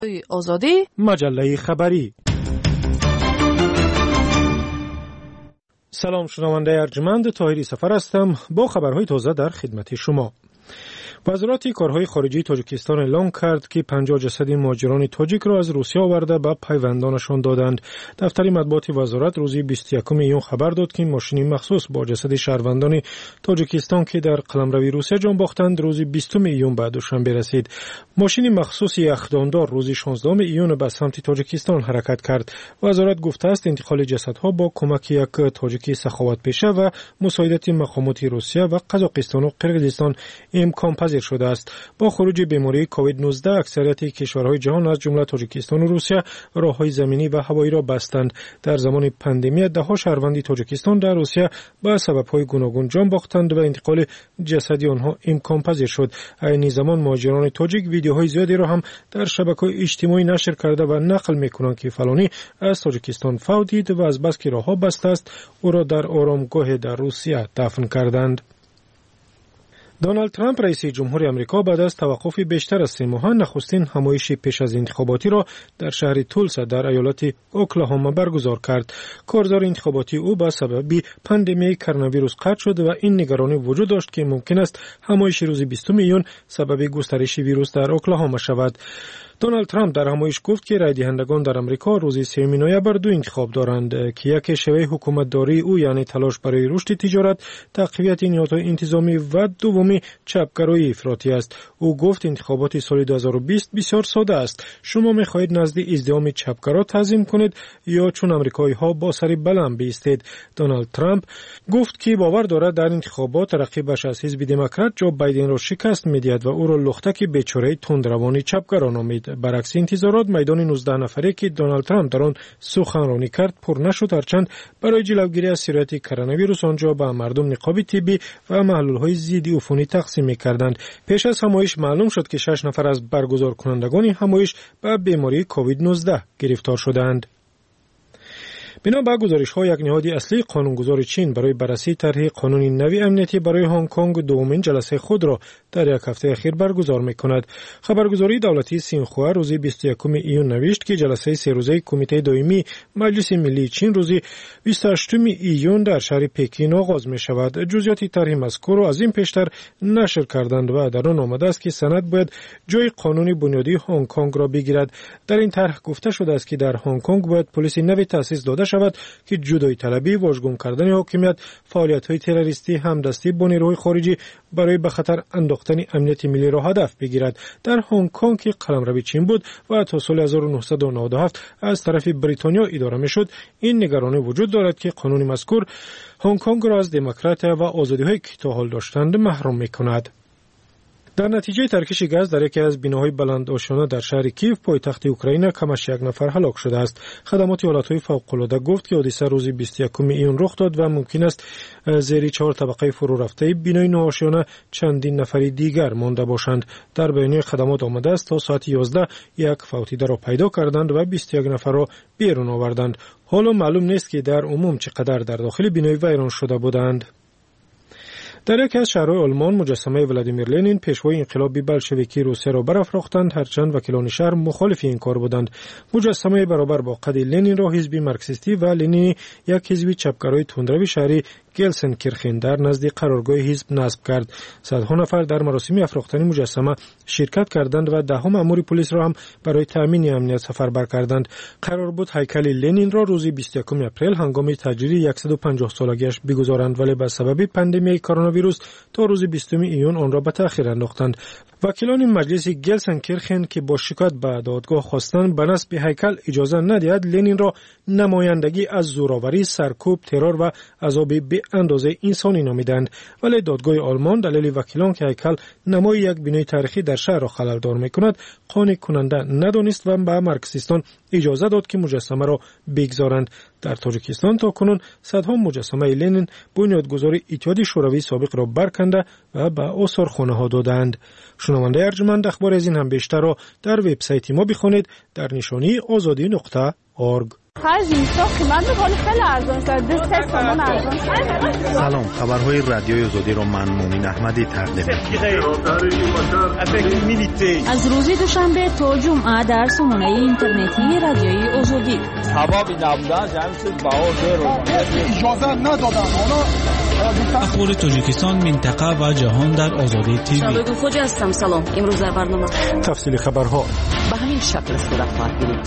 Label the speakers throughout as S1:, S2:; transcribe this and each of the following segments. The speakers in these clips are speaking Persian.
S1: آزادی
S2: مجله خبری. سلام، شنونده ارجمند، طاهری سفر هستم با خبرهای تازه در خدمت شما. وزارت کارهای خارجی تاجیکستان اعلام کرد که 50 جسد مهاجران تاجیک را از روسیه آورده به پیوندانشان دادند. دفتر مطبوعات وزارت روز 21 ایون خبر داد که ماشین مخصوص با جسد شهروندان تاجیکستان که در قلمروی روسیه جان باختند روز 20 ایون به دوشنبه رسید. ماشین مخصوص یخداندار روز 16 ایون به سمت تاجیکستان حرکت کرد. وزارت گفته است انتقال جسدها با کمک یک تاجیکی سخاوتپیشه و مساعدت مقامات روسیه و قزاقستان و قرقیزستان امکان شده است. با خروج بیماری کووید 19 اکثریت کشورهای جهان از جمله تاجیکستان و روسیه راههای زمینی و هوایی را بستند. در زمان پاندمی دهها شهروند تاجیکستان در روسیه به سبب‌های گوناگون جان باختند و انتقال جسدی آنها امکان پذیر شد. این زمان مهاجران تاجیک ویدیوهای زیادی را هم در شبکه‌های اجتماعی نشر کرده و نقل می‌کنند که فلانی از تاجیکستان فوت دید و از بس که راهها بسته است او را در آرامگاه در روسیه دفن کردند. دونالد ترامپ رئیس جمهور آمریکا بعد از توقف بیشتر از 3 ماه نخستین همایش پیش از انتخاباتی را در شهر تولسا در ایالت اوکلاهاما برگزار کرد. کارزار انتخاباتی او به سبب پاندمی کرونا ویروس قطع شد و این نگرانی وجود داشت که ممکن است همایش روز 20 ایون سبب گسترش ویروس در اوکلاهاما شود. دونالد ترامپ در همایش گفت که رای دهندگان در آمریکا روز 3 نوامبر دو انتخاب دارند که یک شیوه حکومتداری او یعنی تلاش برای رشد تجارت، تقویت نهادهای انتظامی و دومی چپگرایی افراطی است. او گفت انتخابات سال 2020 بسیار ساده است. شما می‌خواهید نزد ازدحام چپگرا تعظیم کنید یا چون آمریکایی‌ها با سر بلند بایستید. دونالد ترامپ گفت که باور دارد در انتخابات رقیبش از حزب دموکرات جو بایدن را شکست می‌دهد و او را لختک بیچاره تندروانی چپگرا نامید. برعکس انتظارات میدان 19 نفره که دونالد ترامپ در آن سخنرانی کرد پر نشد، هرچند برای جلوگیری از سرایت کرونا ویروس آنجا به مردم نقاب طبی و محلول‌های ضد عفونی تقسیم می‌کردند. پیش از همایش معلوم شد که 6 نفر از برگزار کنندگان همایش به بیماری کووید 19 گرفتار شدند. بنا به گزارش‌ها یک نهاد اصلی قانونگذار چین برای بررسی طرح قانون نوی امنیتی برای هنگ کنگ دومین جلسه خود را در یک هفته اخیر برگزار می‌کند. خبرگزاری دولتی سینخوا روز 21 ایون نوشت که جلسه 3 روزه کمیته دائمی مجلس ملی چین روز 28 ایون در شهر پکین آغاز می‌شود. جزئیات طرح مذکور را از این پیشتر نشر کردند و در آن آمده است که سند باید جای قانون بنیادی هنگ کنگ را بگیرد. در این طرح گفته شده است که در هنگ کنگ باید پلیس نوی تأسیس داده شود که جدایی طلبی، واژگون کردن حاکمیت، فعالیت‌های تروریستی، همدستی با نیروهای خارجی برای به خطر انداختن امنیت ملی را هدف بگیرد. در هنگ کنگ که قلمرو چین بود و تا سال 1997 از طرف بریتانیا اداره می‌شد، این نگرانی وجود دارد که قانون مذکور هنگ کنگ را از دموکراسی و آزادی‌هایی که تا حال داشتند محروم می‌کند. در نتیجه ترکش گاز در یکی از بناهای بلند آشیانه در شهر کیف پایتخت اوکراین کمش 1 نفر هلاک شده است. خدمات حالتهای فوق‌العاده گفت که حادثه روز 21 ایون رخ داد و ممکن است زیر 4 طبقه فرو رفته بنای نوآشیانه چندین نفر دیگر مانده باشند. در بیانیه خدمات آمده است تا ساعت 11 یک فوتیده را پیدا کردند و 21 نفر را بیرون آوردند. حالا معلوم نیست که در عموم چقدر در داخل بنای ویران شده بودند. در یکی از شهرهای آلمان مجسمه ولادیمیر لنین پیشوای انقلاب بلشویکی روسیه را برافراختند، هرچند وکیلان شهر مخالف این کار بودند. مجسمه برابر با قد لنین را حزب مارکسیستی و لنینی یک حزب چپگرای تندرو شهری گلسنکیرخن در نزد قرارگاه حزب نصب کرد. صدها نفر در مراسم افراختن مجسمه شرکت کردند و دهها مأمور پلیس را هم برای تامین امنیت سفربر کردند. قرار بود هیکل لنین را روز 21 اپریل هنگام تجلیل 150 سالگیش بگذارند، ولی به سبب پاندمی کرونا ویروس تا روز 20 ایون آن را به تأخیر انداختند. وکیلان مجلس گلسنکیرخن که با شکایت به دادگاه خواستند به نصب هیکل اجازه ندهد لنین را نمایندگی از زورآوری، سرکوب، ترور و عذاب به اندازه انسانی نامیدند، ولی دادگاه آلمان دلیل وکیلان که هیکل نمای یک بنای تاریخی در شهر را خلل‌دار می‌کند قانع کننده ندانست و به مارکسیستان اجازه داد که مجسمه را بگذارند. در تاجیکستان تا کنون صدها مجسمه لنین بنیادگذار اتحاد شوروی سابق را برکنده و به آثارخانه‌ها دادند. شنونده ارجمند، اخبار از این هم بیشتر را در وبسایت ما بخوانید در نشانی azadi.org.
S1: سلام، خبرهای رادیوی آزادی رو من مومین احمدی تقدیم می‌کنم.
S3: از روز دوشنبه تا جمعه در سامانه اینترنتی رادیوی آزادی.
S4: اخبار تاجیکستان، منطقه و جهان در آزادی تیوی.
S3: شبکه خوج هستم. سلام. امروز در برنامه
S2: تفصیل خبرها
S3: به همین شکل صورت خواهد گرفت.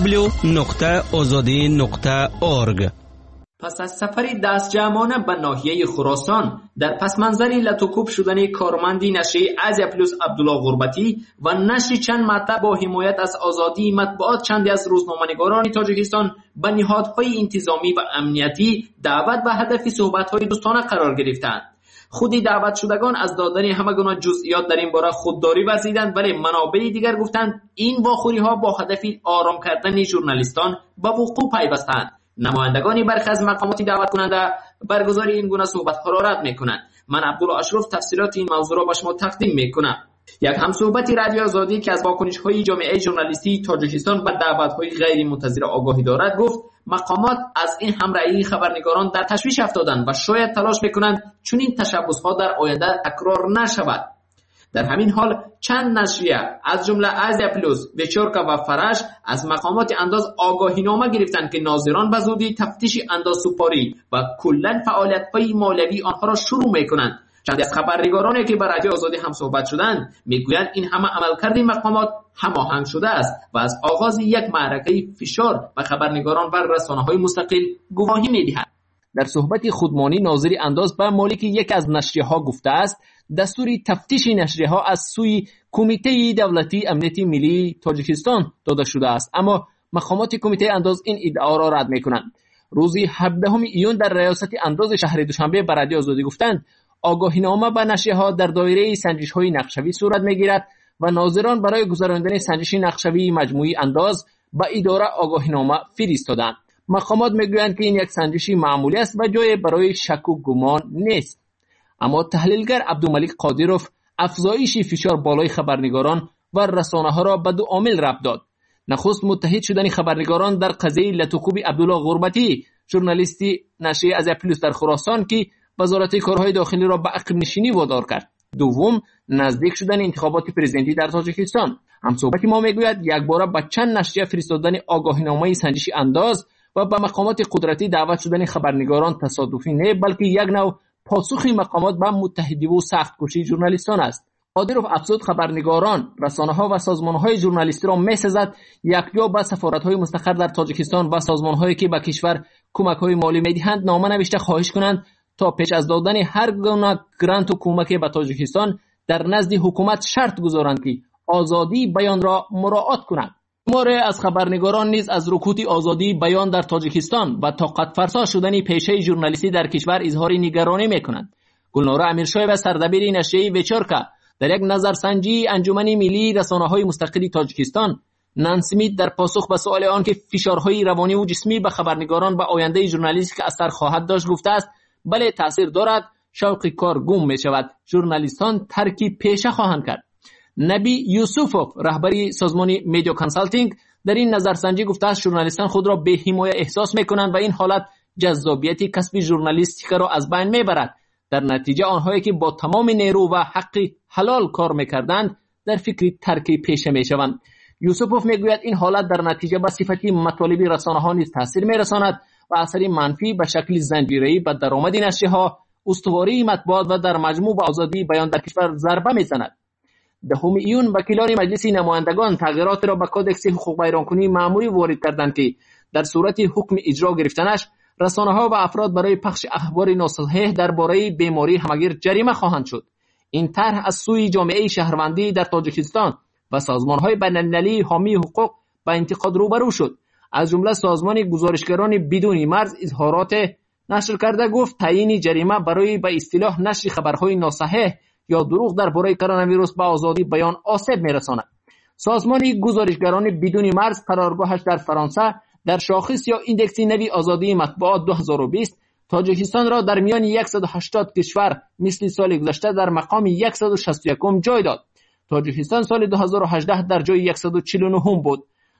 S5: www.azadi.org. پس از سفری دستجمعانه به ناحیه خراسان در پس منظری لطوکوب شدن کارمندی نشریه آزیا پلوس عبدالله غربتی و نشر چند مطلب با حمایت از آزادی مطبوعات چندی از روزنامه‌نگاران تاجیکستان به نهادهای انتظامی و امنیتی دعوت به هدف صحبت‌های دوستانه قرار گرفتند. خودی دعوت شدگان از دادن همگونه جزئیات در این باره خودداری ورزیدند، ولی منابع دیگر گفتند این واخوری‌ها با هدف آرام کردن ژورنالیستان به وقوع پیوستند. نمایندگان برخی از مقامات دعوت کننده برگزاری این گونه صحبت‌ها را رد می‌کنند. من عبدالله اشرف تفصیلات این موضوع را به شما تقدیم می‌کنم. یک همصحبت رادیو آزادی که از واکنش‌های جامعه ژورنالیستی تاجیکستان به دعوت‌های غیر منتظره آگاهی دارد گفت مقامات از این همراهی خبرنگاران در تشویش افتادند و شاید تلاش می‌کنند چون این تشبث‌ها در آینده تکرار نشود. در همین حال چند نشریه از جمله آزیا پلوس، ویچورکا و فرش از مقامات انداز آگاهینامه گرفتند که ناظران به زودی تفتیش اندازسپاری و کلاً فعالیت‌های مالیوی آنها را شروع می‌کنند. چند از خبرنگارانی که با رادیو آزادی هم صحبت شدند میگویند این همه عملکرد مقامات هماهنگ شده است و از آغاز یک معرکه فشار به خبرنگاران و رسانه‌های مستقل گواهی می‌دهد. در صحبت خودمانی ناظر انداز به مالک یک از نشریه‌ها گفته است دستوری تفتیش نشریه‌ها از سوی کمیته دولتی امنیت ملی تاجیکستان داده شده است، اما مقامات کمیته انداز این ادعا را رد می‌کنند. روز 17 ایون در ریاست انداز شهر دوشنبه به رادیو آزادی گفتند آگاهینامه به نشریه‌ها در دایره سنجش‌های نقشوی صورت می‌گیرد و ناظران برای گذراندن سنجش نقشوی مجموعی انداز به اداره آگاهینامه فرستادند. مقامات میگویند که این یک سنجش معمولی است و جای برای شک و گمان نیست. اما تحلیلگر عبدالملک قادیروف افزایش فشار بالای خبرنگاران و رسانه‌ها را به دو عامل ربط داد. نخست متحد شدن خبرنگاران در قضیه لطوکوب عبدالله غربتی، ژورنالیستی نشریه آزیا پلوس در خراسان که وزارت کارهای داخلی را به عقب نشینی وادار کرد. دوم، نزدیک شدن انتخابات پرزیدنتی در تاجیکستان. همصحبت ما میگوید یک بار به چند نشریه فرستادن آگاهینامه سنجش انداز و به مقامات قدرتی دعوت شدن خبرنگاران تصادفی نه بلکه یک نوع پاسخ مقامات به متحدی و سخت کوشی ژورنالیستان است. قادیروف افزود خبرنگاران، رسانه‌ها و سازمان‌های ژورنالیستی را می‌سزد یکجا به سفارت‌های مستقر در تاجیکستان و سازمان‌هایی که به کشور کمک‌های مالی می‌دهند نامه نوشته خواهش کنند تا پیش از دادن هر گونه گرانت و کمک به تاجیکستان در نزد حکومت شرط گذارند که آزادی بیان را مراعات کنند. شماره از خبرنگاران نیز از رکود آزادی بیان در تاجیکستان و طاقت فرسا شدن پیشه ژورنالیستی در کشور اظهار نگرانی می‌کنند. گلناره امیرشایب سردبیر نشریه ویچورکا در یک نظرسنجی انجمن ملی رسانه‌های مستقل تاجیکستان نانسمیت در پاسخ به سوال آن که فشارهای روانی و جسمی به خبرنگاران و آینده ژورنالیستی اثر خواهد داشت گفته است بله تاثیر دارد، شوق کار گم می شود، ژورنالیستان ترک پیشه خواهند کرد. نبی یوسفوف رهبری سازمان میدیا کانسالتینگ در این نظرسنجی گفته است ژورنالیستان خود را بی حمایت احساس میکنند و این حالت جذابیت کسب ژورنالیستیک را از بین میبرد. در نتیجه آنهایی که با تمام نیرو و حق حلال کار میکردند در فکر ترک پیشه میشوند. یوسفوف میگوید این حالت در نتیجه به صفتی مطالب رسانه‌ها نیز تاثیر میرساند و اثر منفی به شکل زنجیره‌ای به درآمد نشریه‌ها، استواری مطبوعات و در مجموع به آزادی بیان در کشور ضربه میزند. 10 ایون وکیلان مجلس نمایندگان تغییرات را به کودکس حقوق بیانکنی مأموری وارد کردند که در صورت حکم اجرا گرفتنش رسانه‌ها و افراد برای پخش اخبار ناصحیح درباره بیماری همگیر جریمه خواهند شد. این طرح از سوی جامعه شهروندی در تاجیکستان و سازمان‌های بین‌المللی حامی حقوق با انتقاد روبرو شد. از جمله سازمان گزارشگران بدون مرز اظهارات نشر کرده گفت تعیین جریمه برای به اصطلاح نشر خبرهای ناصحیح یا دروغ درباره کرونا ویروس به آزادی بیان آسیب میرساند. سازمان گزارشگران بدون مرز قرارگاهش در فرانسه در شاخص یا ایندکس نوی آزادی مطبوعات 2020 تاجیکستان را در میان 180 کشور مثل سال گذشته در مقام 161 جای داد. تاجیکستان سال 2018 در جای 149 بود.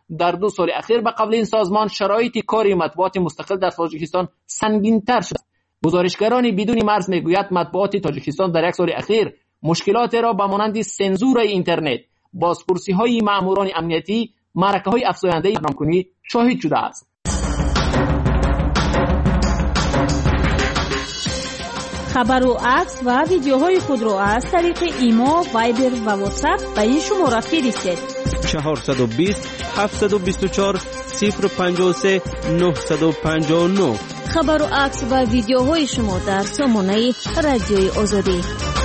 S5: در 2 سال اخیر به قبل این سازمان شرایط کار مطبوعات مستقل در تاجیکستان سنگین‌تر شد. گزارشگران بدون مرز میگوید مطبوعات تاجیکستان در 1 سال اخیر مشکلات را به مانند سنزور اینترنت، بازپرسی‌های ماموران امنیتی، معرکه‌های افزاینده برنامه‌کنی شاهد شده است.
S3: خبر و عکس و ویدیوهای خود را از طریق ایما، وایبر و واتساپ به این شماره فرستید.
S6: 420 724 053 959.
S3: خبر و عکس و ویدیوهای شما در سامانه رادیوی آزادی.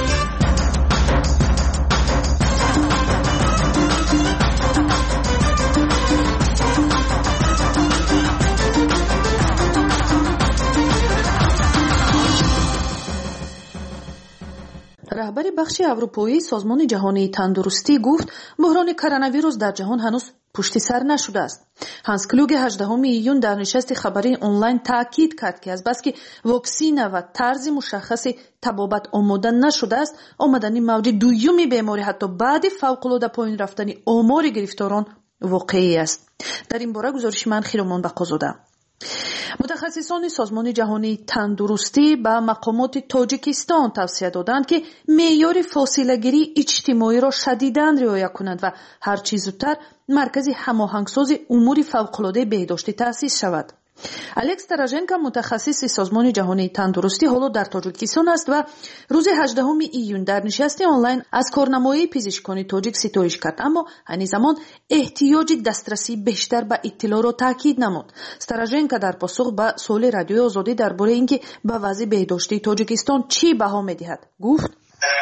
S7: رهبر بخش اروپایی سازمان جهانی تندرستی گفت بحران کرونا ویروس در جهان هنوز پشت سر نشده است. هانس کلوگ 18 ایون در نشست خبری آنلاین تاکید کرد که از بس که واکسن و طرز مشخص تبابت آماده نشده است، آمدن موج دوم بیماری حتی بعد فوق‌العاده پایین رفتن آمار گرفتاران واقعی است. در این باره گزارش من خیرمان بقازاده. متخصصان سازمان جهانی تندرستی به مقامات تاجیکستان توصیه دادند که معیار فاصله گیری اجتماعی را شدیداً رعایت کنند و هر چه زودتر مرکز هماهنگساز امور فوق‌العاده بهداشتی تأسیس شود. الکس تراژنکا متخصص سازمان جهانی تندرستی حالا در تاجیکستان است و روز 18 ایون در نشست آنلاین از کارنمای پزشکان تاجیک ستایش کرد، اما همزمان احتیاج دسترسی بیشتر به اطلاع را تاکید نمود. تراژنکا در پاسخ به سوال رادیوی آزادی درباره اینکه به وضع بهداشتی تاجیکستان چی بها می‌دهد گفت: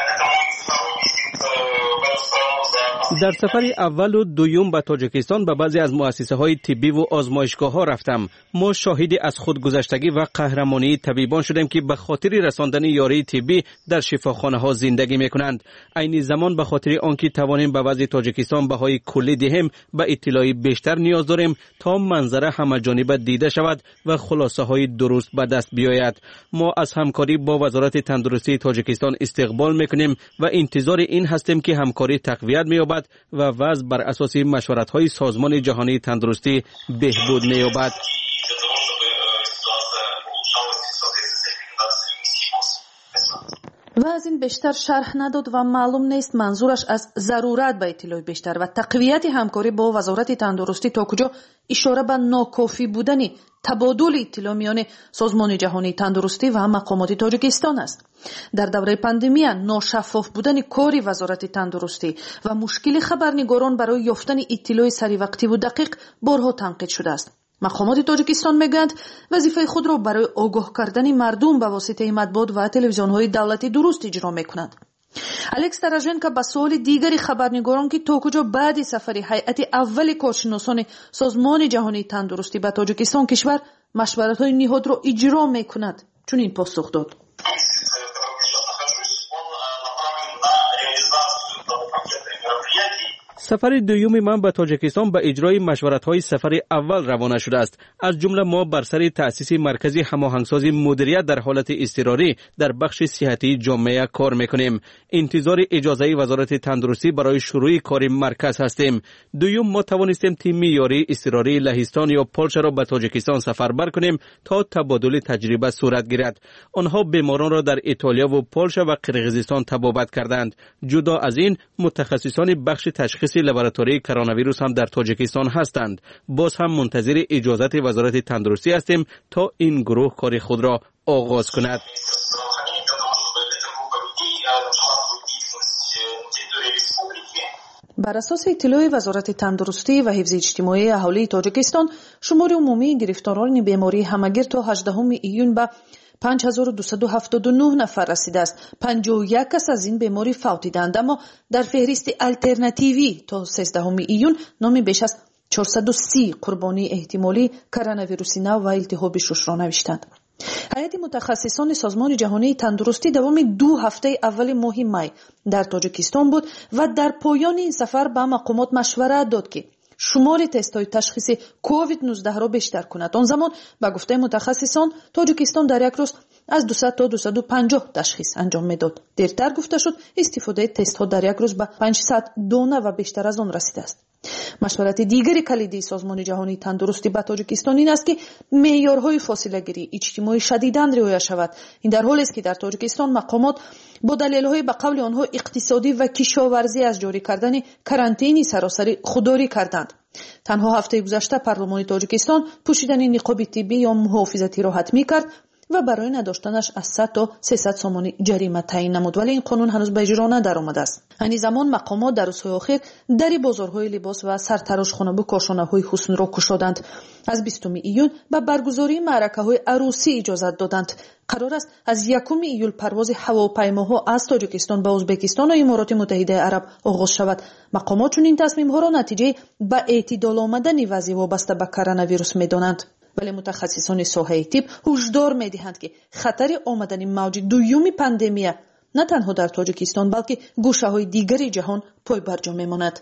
S6: در سفر اول و دوم به تاجیکستان به بعضی از مؤسسه‌های طبی و آزمایشگاه‌ها رفتم. ما شاهدی از خودگذشتگی و قهرمانی طبیبان شدیم که به خاطر رساندن یاری طبی در شفاخانه‌ها زندگی می‌کنند. عین زمان به خاطر آنکه توانیم به وضع تاجیکستان بهای کلی دهیم، به اطلاعی بیشتر نیاز داریم تا منظره همه‌جانبه دیده شود و خلاصه‌های درست به دست بیاید. ما از همکاری با وزارت تندرستی تاجیکستان استقبال می‌کنیم و انتظار این هستیم که همکاری تقویت می‌یابد و وضع بر اساس مشورت‌های سازمان جهانی تندرستی بهبود می‌یابد.
S7: و از این بیشتر شرح نداد و معلوم نیست منظورش از ضرورت به اطلاع بیشتر و تقویت همکاری با وزارت تندرستی تا کجا اشاره به ناکافی بودن تبادل اطلاع میان سازمان جهانی تندرستی و مقامات تاجیکستان است. در دوره پاندمی ناشفاف بودن کاری وزارت تندرستی و مشکل خبرنگاران برای یافتن اطلاع سری وقتی و دقیق بارها تنقید شده است. مقامات تاجیکستان میگویند وظیفه خود را برای آگاه کردن مردم به واسطه مطبوعات و تلویزیون‌های دولتی درست اجرا میکنند. الکس تراژنکا به سوال دیگری خبرنگاران که تا کجا بعد سفر هیئت اول کارشناسان سازمان جهانی تندرستی به تاجیکستان کشور مشورت‌های نهاد را اجرا میکند چنین پاسخ داد:
S6: سفر دوم من به تاجیکستان به اجرای مشورت‌های سفر اول روانه شده است. از جمله ما بر سر تأسیس مرکز هماهنگسازی مدیریت در حالت اضطراری در بخش صحتی جامعه کار می‌کنیم. انتظار اجازه وزارت تندرستی برای شروع کار مرکز هستیم. دوم ما توانستیم تیم یاری اضطراری لهستان یا پولش را به تاجیکستان سفربر کنیم تا تبادل تجربه صورت گیرد. آنها بیماران را در ایتالیا و پولش و قرقیزستان تبابت کردند. جدا از این متخصصان بخش تشخیص لابراتوری کرونا ویروس هم در تاجیکستان هستند. باز هم منتظر اجازت وزارت تندرستی هستیم تا این گروه کار خود را آغاز کند.
S7: بر اساس اطلاع وزارت تندرستی و حفظ اجتماعی اهالی تاجیکستان، شمار عمومی گرفتاران بیماری همگیر تا 18 ایون به 5279 نفر رسیده است. 51 کس از این بیماری فوت دیدند، اما در فهرست الترناتیوی تا 13 ایون نام بیش از 430 قربانی احتمالی کرونا ویروس نو و التهاب شش را نوشتند. هیئت متخصصان سازمان جهانی تندرستی دوام 2 هفته اول ماه می در تاجیکستان بود و در پایان این سفر به مقامات مشورت داد که شمار تست‌های تشخیص کووید 19 را بیشتر کند. آن زمان به گفته متخصصان تاجیکستان در یک روز از 200 تا 250 تشخیص انجام میداد. دیرتر گفته شد استفاده تست ها در یک روز به 500 دانه و بیشتر از آن رسیده است. مشورت دیگری کلیدی سازمان جهانی تندرستی با تاجیکستان این است که معیارهای فاصله گیری اجتماعی شدیداً رعایت شود. این در حالی است که در تاجیکستان مقامات با دلایل‌های به قول آنها اقتصادی و کشاورزی از جاری کردن کرانتینی سراسری خودداری کردند. تنها هفته گذشته پارلمان تاجیکستان پوشیدن نقاب طبی یا محافظتی را حتمی کرد و برای نداشتنش از 100 تا 300 سومانی جریمه تعیین نمود، ولی این قانون هنوز به اجرا ندرآمده است. همین زمان مقامات در روزهای اخیر در بازارهای لباس و سرتراشخانه و کارخانه‌های حسن را گشودند. از 20 ایون به برگزاری معرکه‌های عروسی اجازه دادند. قرار است از 1 ایول پرواز هواپیماها از تاجیکستان به ازبکستان و امارات متحده عرب آغاز شود. مقامات چنین تصمیم‌ها را نتیجه به اعتدال آمدن وضع وابسته به کرونا ویروس می‌دانند. ولی متخصصان ساحه طب هشدار می‌دهند که خطر آمدن موج دوم پاندمی نه تنها در تاجیکستان بلکه گوشه‌های دیگری جهان پای برجا می‌ماند.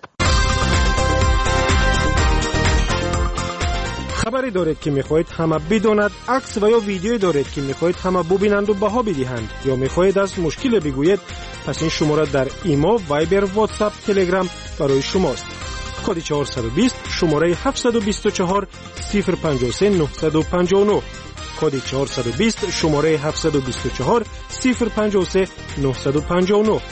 S2: خبری دارید که می‌خواهید همه بدانند، عکس و یا ویدیویی دارید که می‌خواهید همه ببینند و بها بدهند، یا می‌خواهید از مشکل بگویید، پس این شماره در ایما، وایبر، واتساپ، تلگرام برای شماست. کد 420 شماره 724 053 959 کد 420 شماره 724 053 959.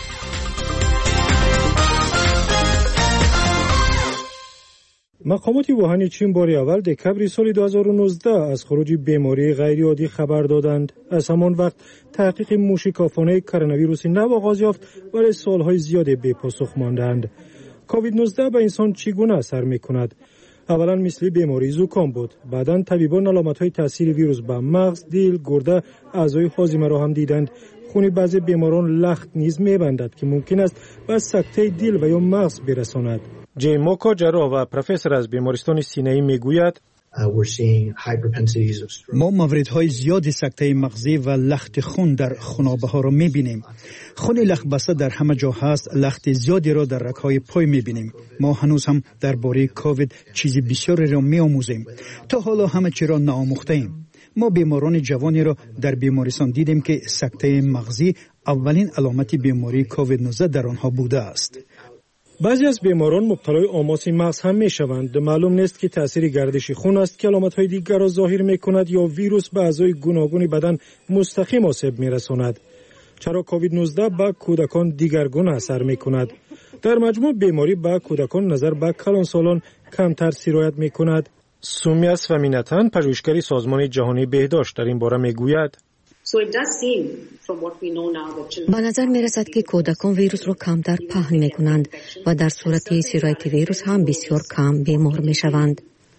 S2: مقامات ووهان چین بار اول دکبر سال 2019 از خروج بیماری غیرعادی خبر دادند. از همان وقت تحقیق موشکافانه کرونا ویروس نو آغاز یافت ولی سالهای زیادی بی پاسخ ماندند. کووید 19 به انسان چگونه اثر می‌کند؟ اولا مثل بیماری زکام بود. بعداً طبیبان علامت‌های تاثیر ویروس به مغز، دل، گرده، اعضای هاضمه را هم دیدند. خون بعضی بیماران لخت نیز می‌بندد که ممکن است به سکته دل و یا مغز برساند. جیموکا جراح و پروفسور از بیمارستان سینه‌ای میگوید
S8: ما موردهای زیاد سکته مغزی و لخت خون در خونابه ها را می‌بینیم. خون لخت در همه جا هست، لخت زیادی را در رگ‌های پای می‌بینیم. ما هنوز هم درباره کووید چیزی بسیاری را می‌آموزیم. تا حالا همه چیز را ناآموخته‌ایم. ما بیماران جوانی را در بیمارستان دیدیم که سکته مغزی اولین علامت بیماری کووید 19 در آنها بوده است.
S2: بعضی از بیماران مبتلای آماس مغز هم میشوند. معلوم نیست که تاثیر گردش خون است که علامت‌های دیگر را ظاهر می‌کند یا ویروس به اعضای گوناگون بدن مستقیم آسیب می‌رساند. چرا کووید 19 به کودکان دیگرگون اثر می‌کند؟ در مجموع بیماری به کودکان نظر به کلانسالان کمتر سرایت می‌کند. سومیا سوامیناتان پژوهشگر سازمان جهانی بهداشت در این باره می‌گوید
S9: به نظر می رسد که کودکان ویروس را کمتر پهن می کنند و در صورت سرایت ویروس هم بسیار کم بیمار می شوند.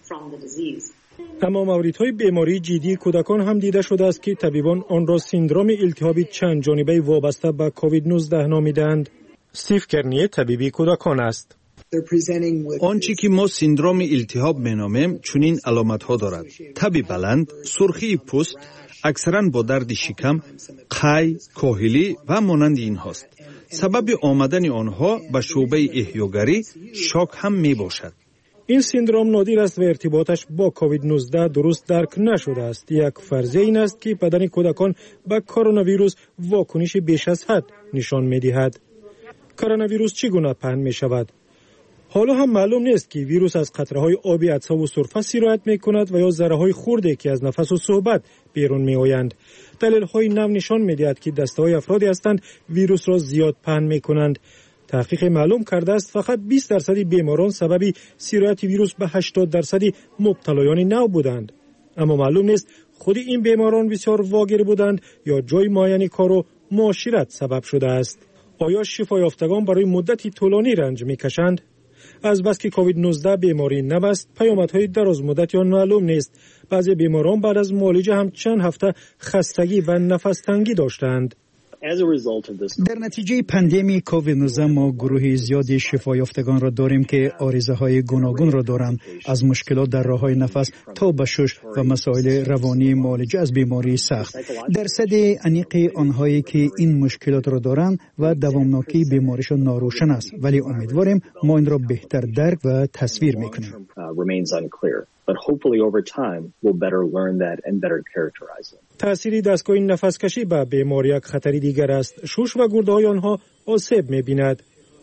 S2: اما موردهای بیماری جدی کودکان هم دیده شده است که طبیبان آن را سندرم التهاب چند جانبه وابسته به کووید 19 نامیدند. استیو کرنیه طبیبی کودکان است.
S10: آنچه که ما سندرم التهاب مینامیم چنین علامت‌ها دارد: تب بلند، سرخی پوست، اکثراً با درد شکم، قی، کاهلی و مانند این هاست. سبب آمدن آنها به شعبه احیاگری شاک هم می باشد.
S2: این سندرم نادر است و ارتباطش با کووید 19 درست درک نشده است. یک فرضیه این است که بدن کودکان به کرونا ویروس واکنش بیش از حد نشان می دهد. کرونا ویروس چگونه پهن می شود؟ حالا هم معلوم نیست که ویروس از قطره‌های آبی عطسه و سرفه سرایت می‌کند و یا ذره‌های خرده که از نفس و صحبت بیرون می‌آیند. دلایل‌های نو نشان می‌دهد که دسته‌های افرادی هستند ویروس را زیاد پهن می‌کنند. تحقیق معلوم کرده است فقط 20% بیماران سبب سرایت ویروس به 80% مبتلایان نو بودند. اما معلوم نیست خود این بیماران بسیار واگیر بودند یا جای معین کار و معاشرت سبب شده است. آیا شفا یافتگان برای مدتی طولانی رنج می‌کشند؟ از بس که کووید 19 بیماری نو است، پیامدهای دراز مدت یا معلوم نیست. بعضی بیماران بعد از معالجه هم چند هفته خستگی و نفس تنگی داشتند.
S8: در نتیجه پاندمی کووید 19 ما گروه زیادی شفا یافتگان را داریم که عارضه‌های گوناگون را دارند، از مشکلات در راه‌های نفس تا به شش و مسائل روانی معالجه از بیماری سخت. درصد عمیق آنهایی که این مشکلات را دارند و دوامناکی بیماریشان ناروشن است، ولی امیدواریم ما این را بهتر درک و تصویر می‌کنیم.
S11: But hopefully over time we'll better learn that and better characterize it.
S2: تأثیری دستگاه نفس کشی به بیماری یک خطری دیگر است. شش و گرده‌های آنها آسیب می‌بیند.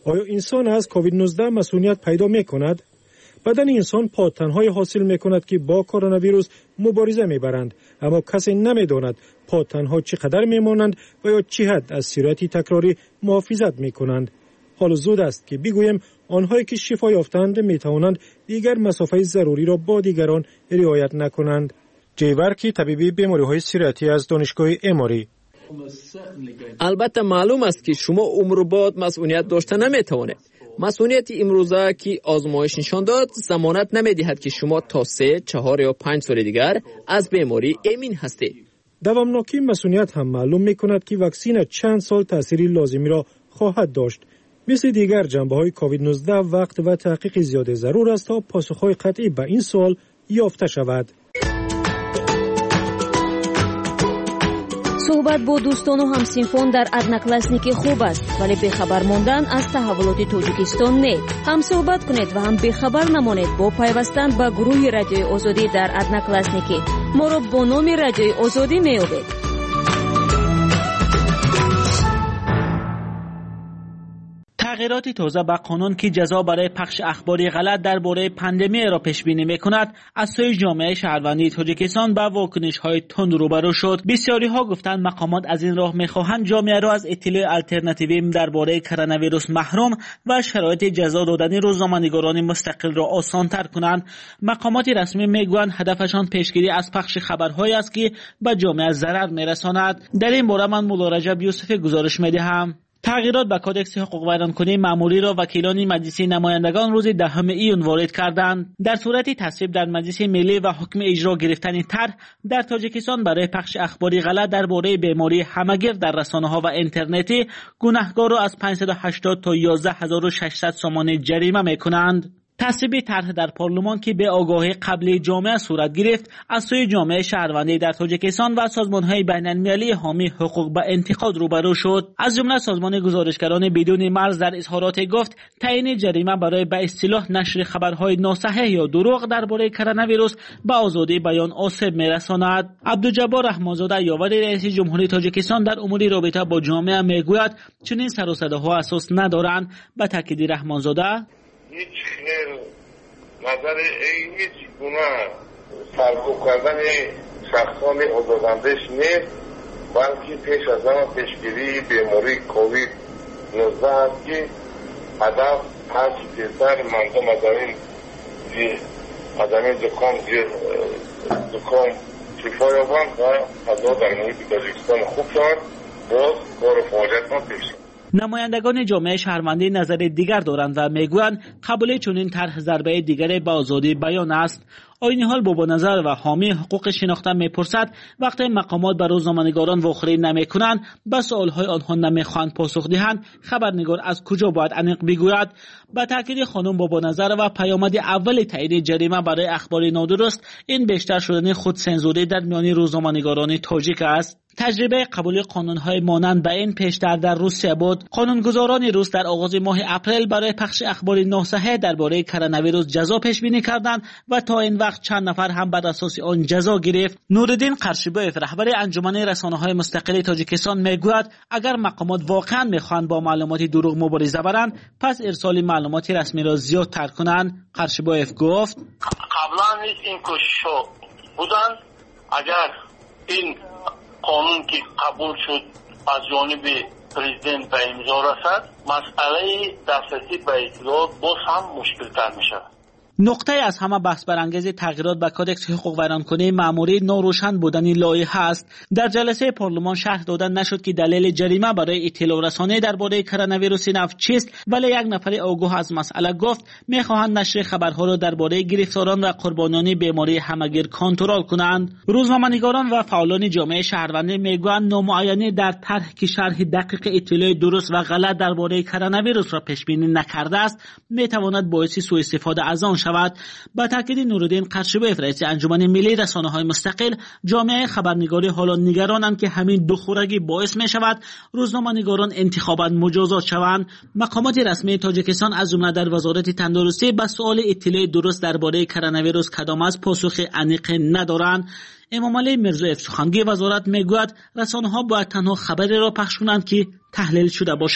S2: آیا انسان از کووید 19 مسئولیت پیدا می‌کند؟ بدن انسان پادتن‌های حاصل می‌کند که با کرونا ویروس مبارزه می‌برند، اما کسی نمی‌داند پادتن‌ها چقدر می‌مانند و یا چه حد از سرعت تکراری محافظت می‌کنند. حال زود است که بگویم آنهایی که شفا یافتند می‌توانند دیگر مسافه ضروری را با دیگران رعایت نکنند. جیورکی طبیبی بیماری‌های سرطانی از دانشگاه اماری:
S5: البته معلوم است که شما عمر بعد مسئولیت داشته نمی‌توانید. مسئولیت امروزه که آزمایش نشان داد ضمانت نمی‌دهد که شما تا 3، 4 یا 5 سال دیگر از بیماری امین هستید.
S2: دوامناکی مسئولیت هم معلوم می‌کند که واکسن چند سال تأثیری لازمی را خواهد داشت. مثل دیگر جنبه‌های کووید 19 وقت و تحقیق زیاد ضرور است تا پاسخ‌های قطعی به این سوال یافته شود.
S3: صحبت با دوستان و همسینفان در ادناکلاسنیکی خوب است، ولی بخبر ماندن از تحولات تاجیکستان نه. هم صحبت کنید و هم بخبر نمانید با پیوستن به گروه رادیوی آزادی در ادناکلاسنیکی. ما را با نام رادیوی آزادی میابید.
S6: تغییرات تازه به قانون که جزا برای پخش اخباری غلط درباره پاندمی را پیش بینی می‌کند از سوی جامعه شهروندی تاجیکستان با واکنش‌های تند روبرو شد. بسیاری‌ها گفتند مقامات از این راه می‌خواهند جامعه را از اطلاع آلترناتیوی درباره کرونا ویروس محروم و شرایط جزا دادن روزنامه‌نگاران مستقل را آسان‌تر کنند. مقامات رسمی می‌گویند هدفشان پیشگیری از پخش خبرهایی است که به جامعه ضرر می‌رساند. در این باره من مولا رجب یوسفی گزارش می‌دهم. تغییرات به کدکس حقوق ویرانکنی مأموری را وکیلان مجلس نمایندگان روز 10 ایون وارد کردند. در صورت تصویب در مجلس ملی و حکم اجرا گرفتن طرح در تاجیکستان برای پخش اخباری غلط درباره بیماری همگیر در رسانه‌ها و اینترنتی گناهکار را از 580 تا 11600 سومان جریمه می‌کنند. تصویب طرح در پارلمان که به آگاهی قبلی جامعه صورت گرفت از سوی جامعه شهروندی در تاجیکستان و سازمان‌های بین‌المللی حامی حقوق به انتقاد روبرو شد. از جمله سازمان گزارشگران بدون مرز در اظهارات گفت تعیین جریمه برای به اصطلاح نشر خبرهای ناصحیح یا دروغ درباره کرونا ویروس به آزادی بیان آسیب می‌رساند. عبدالجبار رحمانزاده یاور رئیس جمهوری تاجیکستان در امور رابطه با جامعه میگوید چنین سر و صداها اساس ندارند. به تاکید رحمانزاده
S12: هیچ خیر نظر هیچ گونه سرکوب کردن شخصان آزاداندیش نیست، بلکه پیش از آن پیشگیری بیماری کووید 19 است که هدف هر چی تیزتر مردم از این زکام شفا یابند و فضا در محیط تاجیکستان خوب شود. باز کار فعالیت ما پیش شود.
S6: نمایندگان جامعه شهروندی نظر دیگر دارند و میگویند قبول چنین طرح ضربه دیگر به آزادی بیان است. آیین حال بابا نظر و حامی حقوق شناخته میپرسد وقتی مقامات به روزنامه‌نگاران واخری نمیکنند به سوالهای آنها نمیخواهند پاسخ دهند خبرنگار از کجا باید انیق بگوید؟ به تاکید خانم بابا نظر و پیامد اول تعیین جریمه برای اخبار نادرست این بیشتر شدن خودسانسوری در میان روزنامه‌نگاران تاجیک است. تجربه قبول قانون‌های مانند به این پیشتر در روسیه بود. قانونگذاران روس در آغاز ماه اپریل برای پخش اخبار ناصحیح درباره کرونا ویروس جزا پیش بینی کردند و تا این وقت چند نفر هم بر اساس آن جزا گرفت. نورالدین قرشیبایف رهبر انجمن رسانه‌های مستقل تاجیکستان میگوید اگر مقامات واقعا میخواهند با معلومات دروغ مبارزه برند پس ارسال معلومات رسمی را زیادتر کنند. قرشیبایف گفت
S12: قبلا این کوشش‌ها بودند. اگر این قانون که قبول شد از جانب پرزیدنت به امضا رسد مسئله دسترسی به اطلاعات باز هم مشکل تر می شود.
S6: نقطه از همه بحث برانگیز تغییرات به کدکس حقوق ویرانکنی مأموری ناروشن بودن لایحه است. در جلسه پارلمان شرح دادن نشد که دلیل جریمه برای اطلاع رسانی درباره کرونا ویروس نو چیست، ولی یک نفر آگاه از مسئله گفت میخواهند نشر خبرها را درباره گرفتاران و قربانیان بیماری همگیر کنترل کنند. روزنامه‌نگاران و فعالان جامعه شهروندی میگویند نامعینی در طرح که شرح دقیق اطلاع درست و غلط درباره کرونا ویروس را پیش بینی نکرده است میتواند باعث سوء استفاده از آن شود. با تاکید نورالدین قرشیبایف رئیس انجمن ملی رسانه‌های مستقل جامعه خبرنگاری حالا نگرانند که همین دخورگی باعث می شود روزنامه‌نگاران انتخاباً مجازات شوند. مقامات رسمی تاجیکستان از جمله در وزارت تندرستی به سوال اطلاع درست درباره کرونا ویروس کدام از پاسخ عمیق ندارند. امام علی مرزایف سخنگوی وزارت میگوید رسانه‌ها باید تنها خبری را پخش کنند که تحلیل شده باشد.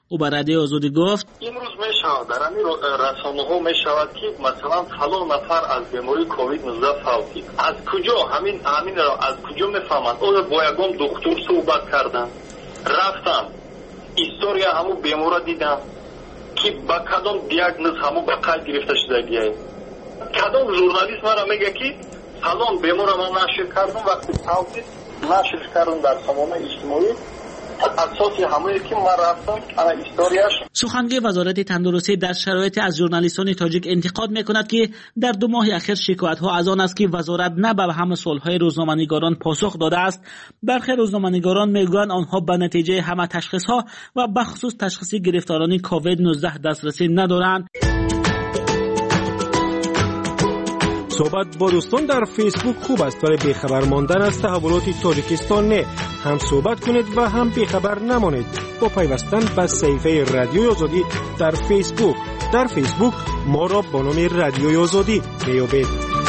S13: او به رادیو آزادی گفت
S14: امروز میشود در همین رسانه‌ها میشود که مثلا فلان نفر از بیماری کووید 19 فوت از کجا همین را از کجا میفهمند؟ آیا با یگان دکتر صحبت کردن، رفتم استوریا همو بیمارا دیدم که با کدام دیاگنوز همو به قید گرفته شدگی، کدام ژورنالیست مرا میگه که فلان بیمارا من نشر کردم وقتی فوت نشر کردم در سامانه اجتماعی اساسی همونی که من رفتم انا استوریاش.
S13: سخنگوی وزارت تندرستی در شرایط از ژورنالیستان تاجیک انتقاد میکند که در 2 ماه اخیر شکایت ها از آن است که وزارت نه به همه سوالهای روزنامه‌نگاران پاسخ داده است. برخی روزنامه‌نگاران میگویند آنها به نتیجه همه تشخیص ها و به خصوص تشخیص گرفتاران کووید 19 دسترسی ندارند.
S2: صحبت با دوستان در فیسبوک خوب است ولی بیخبر ماندن از تحولات تاجیکستان نه. هم صحبت کنید و هم بیخبر نمانید با پیوستن به صفحه رادیوی آزادی در فیسبوک. در فیسبوک ما را با نام رادیوی آزادی میابید.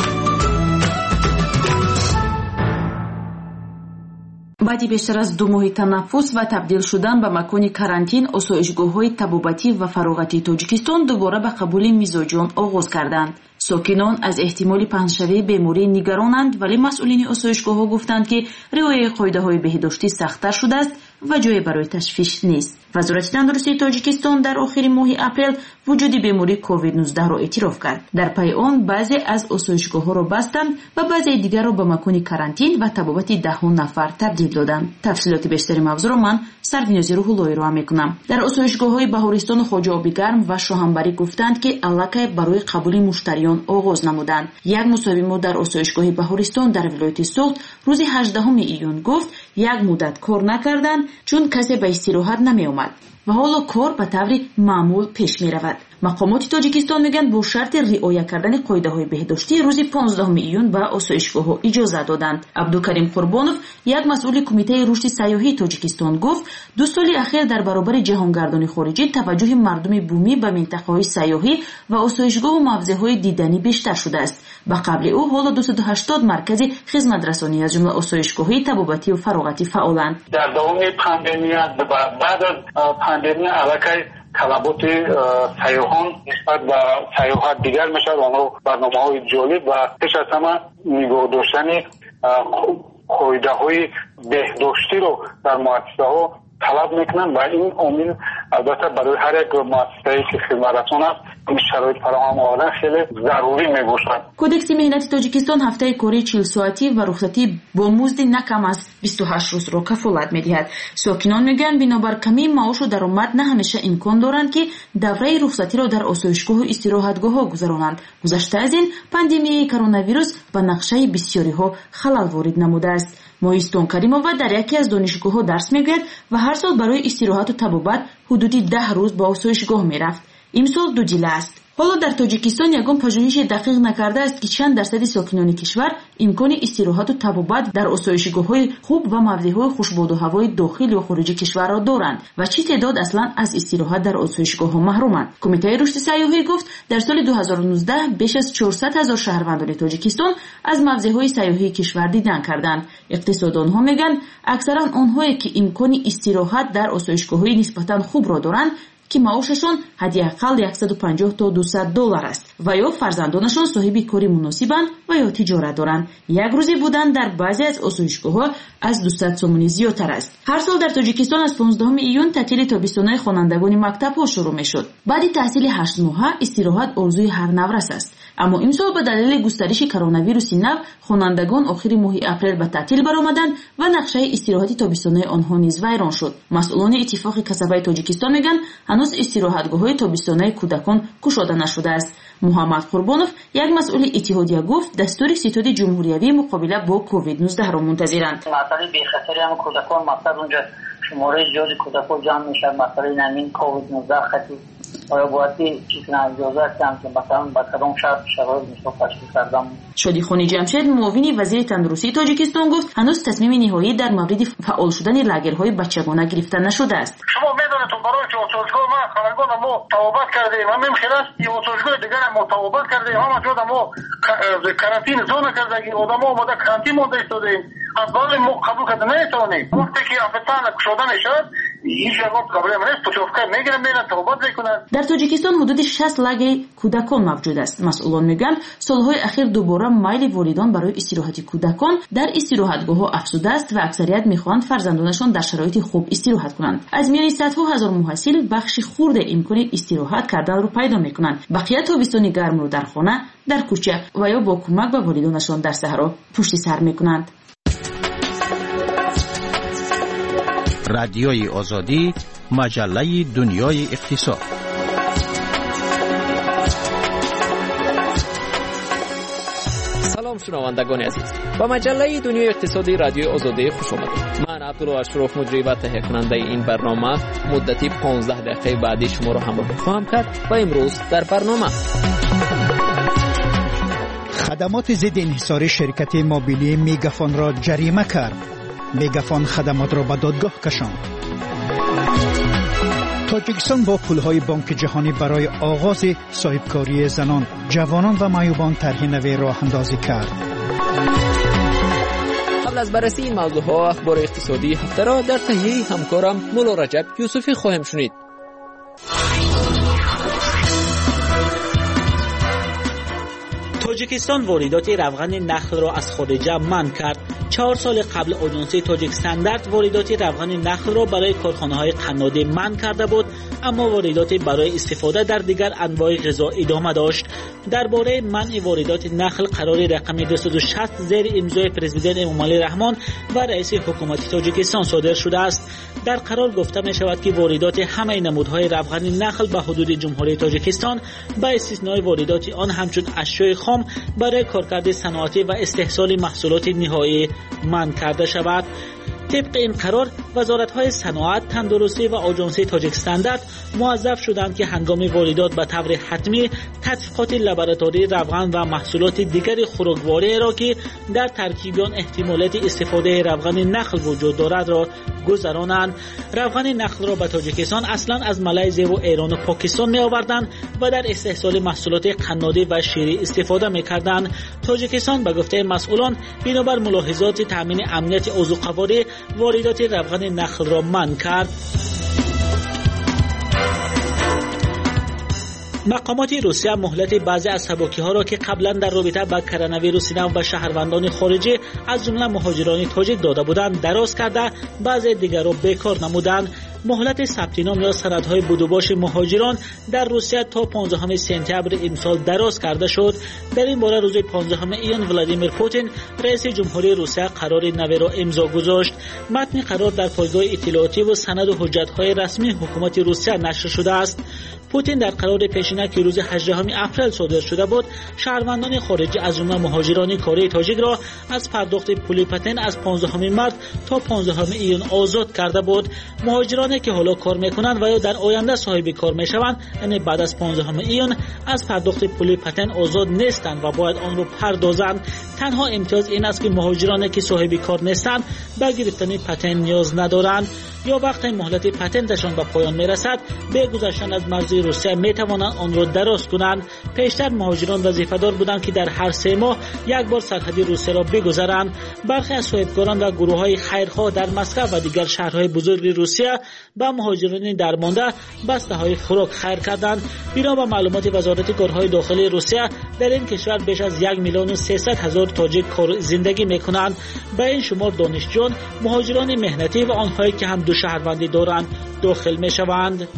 S7: баъди бештар аз 2 моҳи танаффус ва табдил шудан ба макони карантин осоишгоҳҳои табобатӣ ва фароғатии тоҷикистон дубора ба қабули мизоҷон оғоз карданд. сокинон аз эҳтимоли паҳншавии беморӣ нигаронанд, вале масъулини осоишгоҳҳо гуфтанд ки риояи қоидаҳои беҳдоштӣ сахттар шудааст ва ҷое барои ташвиш нест. вазорати тандурустии тоҷикистон дар охири моҳи апрел вуҷуди бемории COVID-19-ро эътироф кард. дар пайи он баъзе аз осоишгоҳҳоро бастанд ва баъзеи дигарро ба макони карантин ва табобати 10 нафар табдил доданд. тафсилоти бештари мавзӯъро ман сарвинози рӯҳуллоҳӣ роҳа мекунам. дар осоишгоҳҳои баҳористону хоҷа обигарм ва шоҳанбарӣ гуфтанд ки аллакай барои қабули муштариён оғоз намуданд. як мусовимо дар осоишгоҳи баҳористон дар вилояти Суғд рӯзи 18 июн гуфт як муддат кор накарданд чун касе ба истироҳат намеомад ва ҳоло кор ба таври маъмул пеш меравад. мақомоти тоҷикистон мегӯянд бо шарти риоя кардани қоидаҳои беҳдоштӣ рӯзи 15 июн ба осоишгоҳҳо иҷоза доданд. абдукарим қурбонов, як масъули кумитаи рушди сайёҳии тоҷикистон гуфт 2 соли ахир дар баробари ҷаҳонгардони хориҷӣ таваҷҷӯҳи мардуми бумӣ ба минтақаҳои сайёҳӣ ва осоишгоҳу мавзеъҳои диданӣ бештар шудааст. ба қабли ӯ ҳоло 280 маркази хизматрасонӣ аз ҷумла осоишгоҳҳои табобативу фароғатӣ фаъоланд.
S14: дар давоми пандемия баъд аз пандемия аллакай талаботи сайёҳон нисбат ба сайёҳат дигар мешавад. онҳо барномаҳои ҷолиб ва пеш аз ҳама нигоҳ доштани қоидаҳои беҳдоштиро дар муассисаҳо талаб мекунанд ва ин омил албатта барои ҳар як муассисае ки хизматрасон аст ин шароит фароҳам овардан хеле зарурӣ мебошад.
S7: кодекси меҳнати тоҷикистон ҳафтаи кории 40 соатӣ ва рухсатӣ бо музди на кам аз 28 рӯзро кафолат медиҳад. сокинон мегӯянд бинобар камии маошу даромад на ҳамеша имкон доранд ки давраи рухсатиро дар осоишгоҳу истироҳатгоҳҳо гузаронанд. гузашта аз ин пандемияи коронавирус ба нақшаи бисёриҳо халал ворид намудааст. моҳистон каримова дар яке аз донишгоҳҳо дарс мегӯяд ва ҳар сол барои истироҳату табобат ҳудуди 10 рӯз ба осоишгоҳ мерафт. имсол дудила аст. ҳоло дар тоҷикистон ягон пажӯҳиши дақиқ накардааст ки чанд дарсади сокинони кишвар имкони истироҳату табобат дар осоишгоҳҳои хуб ва мавзеъҳои хушбоду ҳавои дохил ё хориҷи кишварро доранд ва чӣ теъдод аслан аз истироҳат дар осоишгоҳҳо маҳруманд. кумитаи рушди сайёҳӣ гуфт дар соли 2019 беш аз 400 000 шаҳрвандони тоҷикистон аз мавзеъҳои сайёҳии кишвар дидан карданд. иқтисоддонҳо мегӯянд аксаран онҳое ки имкони истироҳат дар осоишгоҳҳои нисбатан хубро доранд ки маошашон ҳадиаққал $150 то $200 аст ва ё фарзандонашон соҳиби кори муносибанд ва ё тиҷорат доранд. як рӯзи будан дар баъзе аз осоишгоҳҳо аз 200 сомонӣ зиёдтар аст. ҳар сол дар тоҷикистон аз 15 июн таътили тобистонаи хонандагони мактабҳо шурӯъ мешуд. баъди таҳсили 8 моҳа истироҳат орзуи ҳар наврас аст. аммо имсол ба далели густариши коронавируси нав хонандагон охири моҳи апрел ба таътил баромаданд ва нақшаи истироҳати тобистонаи онҳо низ вайрон шуд. масъулони иттифоқи касабаи тоҷикистон мегӯянд ҳанӯз истироҳатгоҳҳои тобистонаи кӯдакон кушода нашудааст. муҳаммад қурбонов, як масъули иттиҳодия гуфт дастури ситоди ҷумҳуриявии муқобила бо COVID-19-ро мунтазиранд.
S15: масъалаи бехатари ҳам кӯдакон мақсад унҷа шумораи зиёди кӯдакон ҷамъ мешавад. масъалаи намин COVID-19 хати آیا باید چیزی اجازه هستم که مثلا با کدام شرایط مثل تشخیص کردم.
S7: شادیخانی جمشید معاون وزیر تندرستی تاجیکستان گفت هنوز تصمیم نهایی در مورد فعال شدن لاگرهای بچگانه گرفته نشده است.
S14: شما میدونید برای که اتوبوسگاه ما خانگان ما توابت کردیم، همین خلاص این اتوبوسگاه دیگر ما توابت کردیم، همه جا ما کارانتین زون کردیم، آدما اومده کارانتین مونده ایستادیم. از بالا ما قبول کرده نمیتونیم. وقتی که افتان کشوده میشد
S7: در تاجیکستان حدود 60 لاگر کودکان موجود است. مسئولان میگن سالهای اخیر دوباره میل والدان برای استراحت کودکان در استراحتگاه‌ها افزوده است و اکثریت میخواهند فرزندانشان در شرایط خوب استراحت کنند. از میان صدها هزار محصل بخش خرد امکان استراحت کردن رو پیدا میکنند. بقیه تابستانی گرم رو در خانه، در کوچه و یا با کمک به والدانشان در صحرا پشت سر میکنند.
S1: رادیوی آزادی، مجله دنیای اقتصاد.
S5: سلام شنوندگان عزیز، با مجله دنیای اقتصادی رادیو آزادی خوش آمدید. من عبدالله اشرف مجری و تهیه کننده این برنامه مدتی 15 دقیقه بعدی شما را همراه خواهم کرد و امروز در برنامه
S8: خدمات ضد انحصاری شرکت موبیلی میگافون را جریمه کرد. میگافون خدمات را به دادگاه کشاند. تاجیکستان با پولهای بانک جهانی برای آغاز صاحبکاری زنان، جوانان و معیوبان طرح نوی راه اندازی کرد.
S5: قبل از بررسی این موضوعها اخبار اقتصادی هفته را در تهیه همکارم مولا رجب یوسفی خواهیم شنید.
S13: تاجیکستان واردات روغن نخل را از خارج منع کرد. 4 سال قبل آژانس تاجیک استاندارد واردات روغن نخل را برای کارخانه‌های قنادی منع کرده بود، اما واردات برای استفاده در دیگر انواع غذا ادامه داشت. درباره منع واردات نخل قرار رقم 260 زیر امضای پرزیدنت امامعلی رحمان و رئیس حکومت تاجیکستان صادر شده است. در قرار گفته می شود که واردات همه نمودهای روغن نخل به حدود جمهوری تاجیکستان با استثنای واردات آن همچون اشیاء خام برای کارکرد صنعتی و استحصال محصولات نهایی منع کرده شود. طبق این قرار وزارت‌های صنعت، تندرستی و آژانس تاجیک استاندارد موظف شدند که هنگام واردات به طور حتمی تدقیقات لابراتوری روغن و محصولات دیگر خوراکواری را که در ترکیب آن احتمالات استفاده روغن نخل وجود دارد را گذرانند. روغن نخل را به تاجیکستان اصلا از مالزی و ایران و پاکستان می آوردند و در استحصال محصولات قنادی و شیری استفاده می کردند. تاجیکستان به گفته مسئولان بنابر ملاحظات تامین امنیت عضوقواری واردات روغن نخل را منع کرد. مقامات روسیه مهلت بعضی از سبکی‌ها را که قبلا در رابطه با کرونا ویروس نو به شهروندان خارجی از جمله مهاجران تاجیک داده بودند دراز کرده، بعضی دیگر را بیکار نمودند. مهلت ثبت نام یا سندهای بدوباش مهاجران در روسیه تا 15 سپتامبر امسال دراز کرده شد. در این باره روز 15 ایون ولادیمیر پوتین رئیس جمهوری روسیه قرار نوی را امضا گذاشت. متن قرار در پایگاه اطلاعاتی و سند و حجت‌های رسمی حکومت روسیه نشر شده است. پوتین در قرار پیشینه که روز 18 اپریل صادر شده بود، شهروندان خارجی از جمله مهاجران کره تاجیک را از پرداخت پول پتن از 15 مارس تا 15 ایون آزاد کرده بود. مهاجرانی که حالا کار میکنند و یا در آینده صاحب کار میشوند، یعنی بعد از 15 ایون از پرداخت پول پتن آزاد نیستند و باید آن را پردازند. تنها امتیاز این است که مهاجرانی که صاحب کار نیستند به گرفتن پتن نیاز ندارند. یا وقتی مهلت پتنتشان به پایان میرسد، به گذشتن از مرزی روسیه میتوانند آن را دراز کنند. پیشتر مهاجران وظیفه‌دار بودند که در هر 3 ماه یک بار سرحد روسیه را بگذرند. برخی از صاحبکاران و گروه‌های خیرخواه در مسکو و دیگر شهرهای بزرگ روسیه با مهاجران درمانده بسته‌های خوراک خیر کردند. بنا به معلومات وزارت کارهای داخلی روسیه، در این کشور بیش از 1,300,000 تاجیک زندگی میکنند. به این شمار دانشجویان، مهاجران مهنتی و آنهایی که هم دو شهروندی دارند داخل میشوند.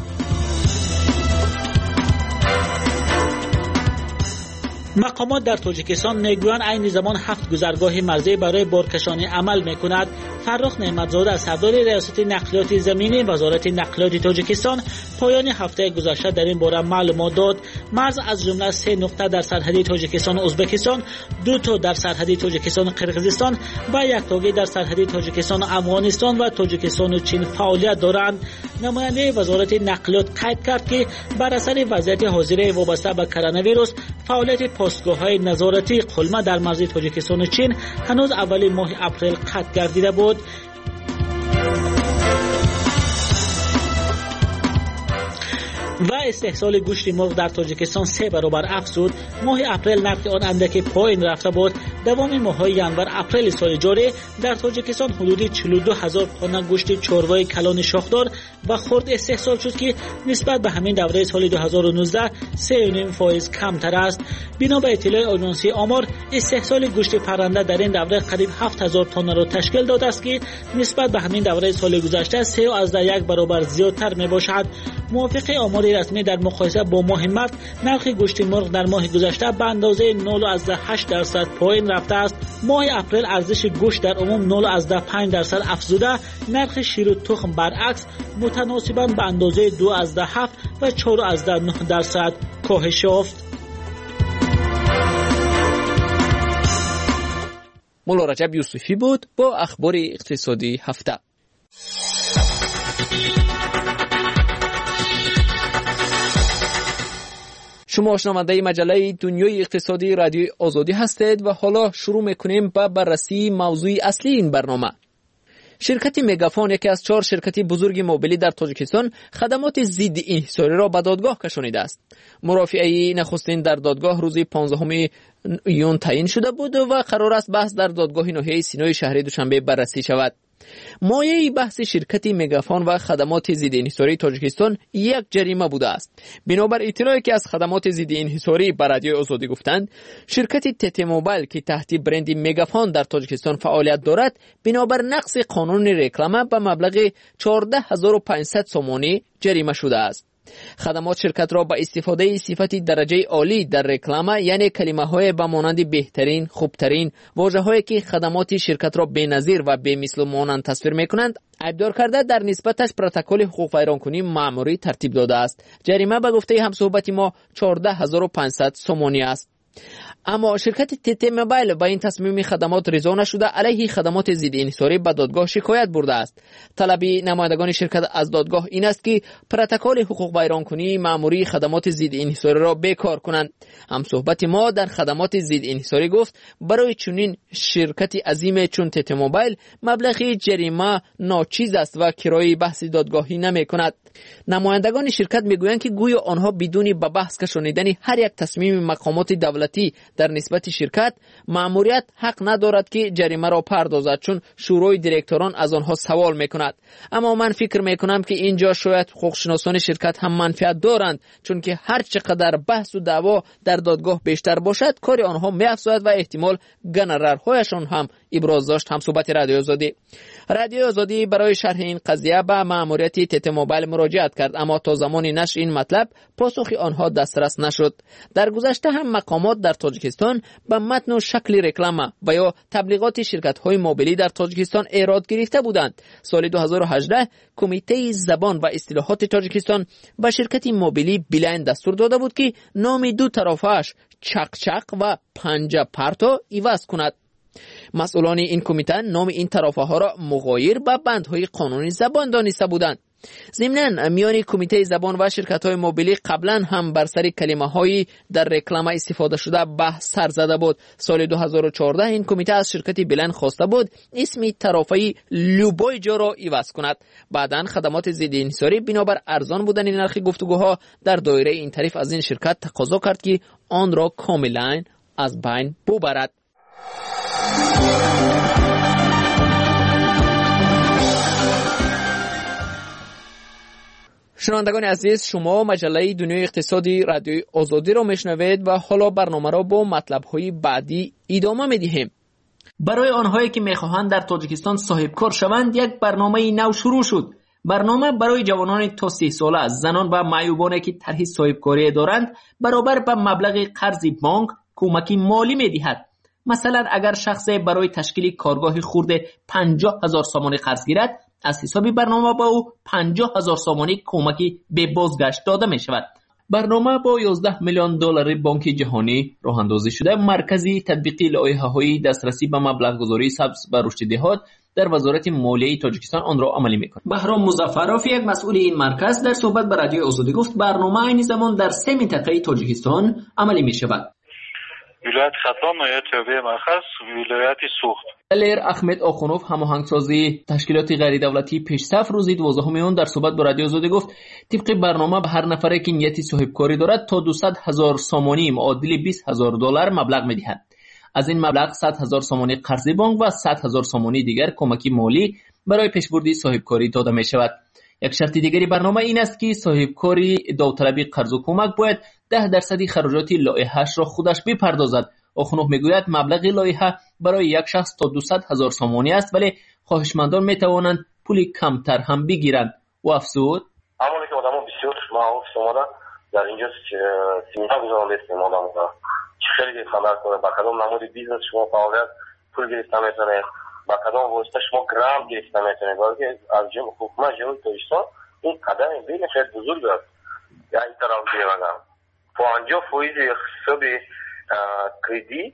S13: مقامات در تاجیکستان میگویند عین زمان 7 گذرگاه مرزی برای بارکشانی عمل میکند. فرخ نعمتزاده سردار ریاست نقلیات زمینی وزارت نقلیات تاجیکستان پایان هفته گذشته در این باره معلومات داد. مرز از جمله 3 نقطه در سرحد تاجیکستان و ازبکستان، 2 تا در سرحد تاجیکستان و قرقیزستان و 1 تاگی در سرحد تاجیکستان و افغانستان و تاجیکستان و چین فعالیت دارند. نماینده وزارت نقلیات قید کرد که بر اثر وضعیت حاضر وابسته به کرونا ویروس، فعالیت پستگاه‌های نظارتی قلمه در مرز تاجیکستان و چین هنوز اول ماه اپریل قطع گردیده بود. و استحصال گوشت مرغ در تاجیکستان 3 برابر افزود. ماه اپریل نرخ آن اندکی پایین رفته بود. دوام ماه‌های ینور اپریل سال جاری در تاجیکستان حدود 42000 تن گوشت چروای کلان شاخدار و خرد استحصال شد که نسبت به همین دوره سال 2019 3.5% کمتر است. بنا به اطلاع آژانسی آمار، استحصال گوشت پرنده در این دوره قریب 7000 تن را تشکیل داده است که نسبت به همین دوره سال گذشته 3.1 برابر زیادتر میباشد. موافق آمار رسمی در مقایسه با ماه مارس، نرخ گوشت مرغ در ماه گذشته به اندازه 0.8% پایین رفته است. ماه اپریل ارزش گوشت در عموم 0.5% افزوده، نرخ شیر و تخم برعکس متناسباً به اندازه 2.7 و 4.9% کاهش یافت.
S6: مولا رجب یوسفی بود با اخبار اقتصادی هفته. شما شنونده مجله دنیای اقتصادی رادیو آزادی هستید و حالا شروع میکنیم با بررسی موضوع اصلی این برنامه. شرکت مگافون، یکی از 4 شرکت بزرگ موبیلی در تاجیکستان، خدمات ضد انحصاری را به دادگاه کشانیده است. مرافعه نخستین در دادگاه روز 15 ایون تعیین شده بود و قرار است بحث در دادگاه ناحیه سینای شهری دوشنبه بررسی شود. مایه بحث شرکت مگافون و خدمات ضد انحصاری تاجیکستان یک جریمه بوده است. بنابر اطلاعی که از خدمات ضد انحصاری به رادیو آزادی گفتند، شرکت تت موبایل که تحت برند مگافون در تاجیکستان فعالیت دارد، بنابر نقض قانون رکلامه به مبلغ 14500 سومانی جریمه شده است. خدمات شرکت را با استفاده صفت درجه عالی در رکلامه، یعنی کلمه‌های به مانند بهترین، خوبترین، واژه‌هایی که خدمات شرکت را بی‌نظیر و بی‌مثل مانند تصویر می‌کنند، ابدار کرده در نسبتش پروتکل حقوق ویرانکنی مأموری ترتیب داده است. جریمه به گفته همصحبت ما 14500 سومانی است. اما شرکت تت موبایل با این تصمیم خدمات رضا نشده، علیه خدمات ضد انحصاری به دادگاه شکایت برده است. طلب نمایندگان شرکت از دادگاه این است که پروتکل حقوق ویرانکنی مأموری خدمات ضد انحصاری را بیکار کنند. همصحبت ما در خدمات ضد انحصاری گفت برای چنین شرکت عظیم چون تت موبایل مبلغ جریمه ناچیز است و کرایه بحث دادگاهی نمی کند. نمایندگان شرکت میگویند که گویا آنها بدون به بحث کشانیدن هر یک تصمیم مقامات دولتی در نسبت شرکت، مأموریت حق ندارد که جریمه را پردازد، چون شورای دیرکتوران از آنها سوال میکند. اما من فکر میکنم که اینجا شاید حقوقشناسان شرکت هم منفعت دارند، چون که هر چقدر بحث و دعوا در دادگاه بیشتر باشد، کار آنها میافزاید و احتمال گنررهایشان هم ابراز داشت. هم صحبت رادیو آزادی برای شرح این قضیه به مأموریت تت موبایل مراجعت کرد، اما تا زمان نشر این مطلب پاسخ آنها دسترس نشد. در گذشته هم مقامات در تاجیکستان به متن و شکل رکلامه و یا تبلیغات شرکت‌های موبیلی در تاجیکستان ایراد گرفته بودند. سال 2018 کمیته زبان و اصطلاحات تاجیکستان به شرکت موبیلی بیلاین دستور داده بود که نام دو طرفش چق و پنجه پرتو عوض کند. مسئولان این کمیته نام این طرفه ها را مغایر به بندهای قانونی زبان دانسته بودند. ضمناً میان کمیته زبان و شرکت های موبیلی قبلا هم بر سر کلمه های در رکلامه استفاده شده بحث سر زده بود. سال 2014 این کمیته از شرکت بیلن خواسته بود اسم طرفه لوبای جا را عوض کند. بعداً خدمات ضد انحصاری بنابر ارزان بودن نرخ گفتگوها در دایره این طرف از این شرکت تقاضا کرد که آن را کاملاً از بین ببرد. شنوندگان عزیز، شما مجله دنیای اقتصادی رادیو آزادی را میشنوید و حالا برنامه را با مطلب‌های بعدی ادامه میدهیم.
S5: برای آنهایی که میخواهند در تاجیکستان صاحب کار شوند، یک برنامه نو شروع شد. برنامه برای جوانان تا 30 ساله، زنان و معیوبانی که طرح صاحب کاری دارند، برابر به مبلغ قرض بانک کمک مالی میدهد. مثلا اگر شخصی برای تشکیل کارگاه خرد 50,000 سومانی قرض گیرد، از حساب برنامه با او 50,000 سومانی کمکی به بازگشت داده می شود. برنامه با 11 میلیون دلار بانک جهانی راه اندازی شده. مرکزی تطبیقی لایحه‌های دسترسی به مبلغ گذاری سبز و رشد دهات در وزارت مالیه تاجیکستان آن را عملی می‌کند. بهرام مظفرов، یک مسئول این مرکز، در صحبت با رادیو آزادی گفت برنامه این زمان در 3 منطقه تاجیکستان عملی می‌شود.
S16: ولایت خطلان نایب توبه مرکز ولایت سوخت.
S5: لیر احمد آخونوف هماهنگسازی تشکیلات غیر دولتی پیشرفت روز 12 میلیون در صحبت با رادیو آزادی گفت طبق برنامه به هر نفری که نیت صاحبکاری دارد تا 200,000 سامانی معادل $20,000 مبلغ میدهند. از این مبلغ 100,000 سامانی قرض بانک و 100,000 سامانی دیگر کمکی مالی برای پیشبرد صاحبکاری داده می شود. یک شرط دیگری برنامه این است که صاحبکاری داوطلبی قرض و کمک باید 10% خراجات لایحه‌اش را خودش بپردازد. آخونوف میگوید مبلغ لایحه برای یک شخص تا 200,000 سامانی است ولی خواهشمندان میتوانند پولی کمتر هم بگیرند و افزود
S14: همونی که آدما بسیار معروف شما در اینجا سیمینار گذارنده استیم آدم چه خیلی خبر کنه با کدام نمود بیزنس شما فعالیت پول گرفتن میتونه با کدام واسطه شما گرام گرفتن میتونه ولی از جمع حکومت جمهوری تاجیکستان این قدم خیلی خیلی بزرگ است. یا این طرف دیگه 50% حساب کردیت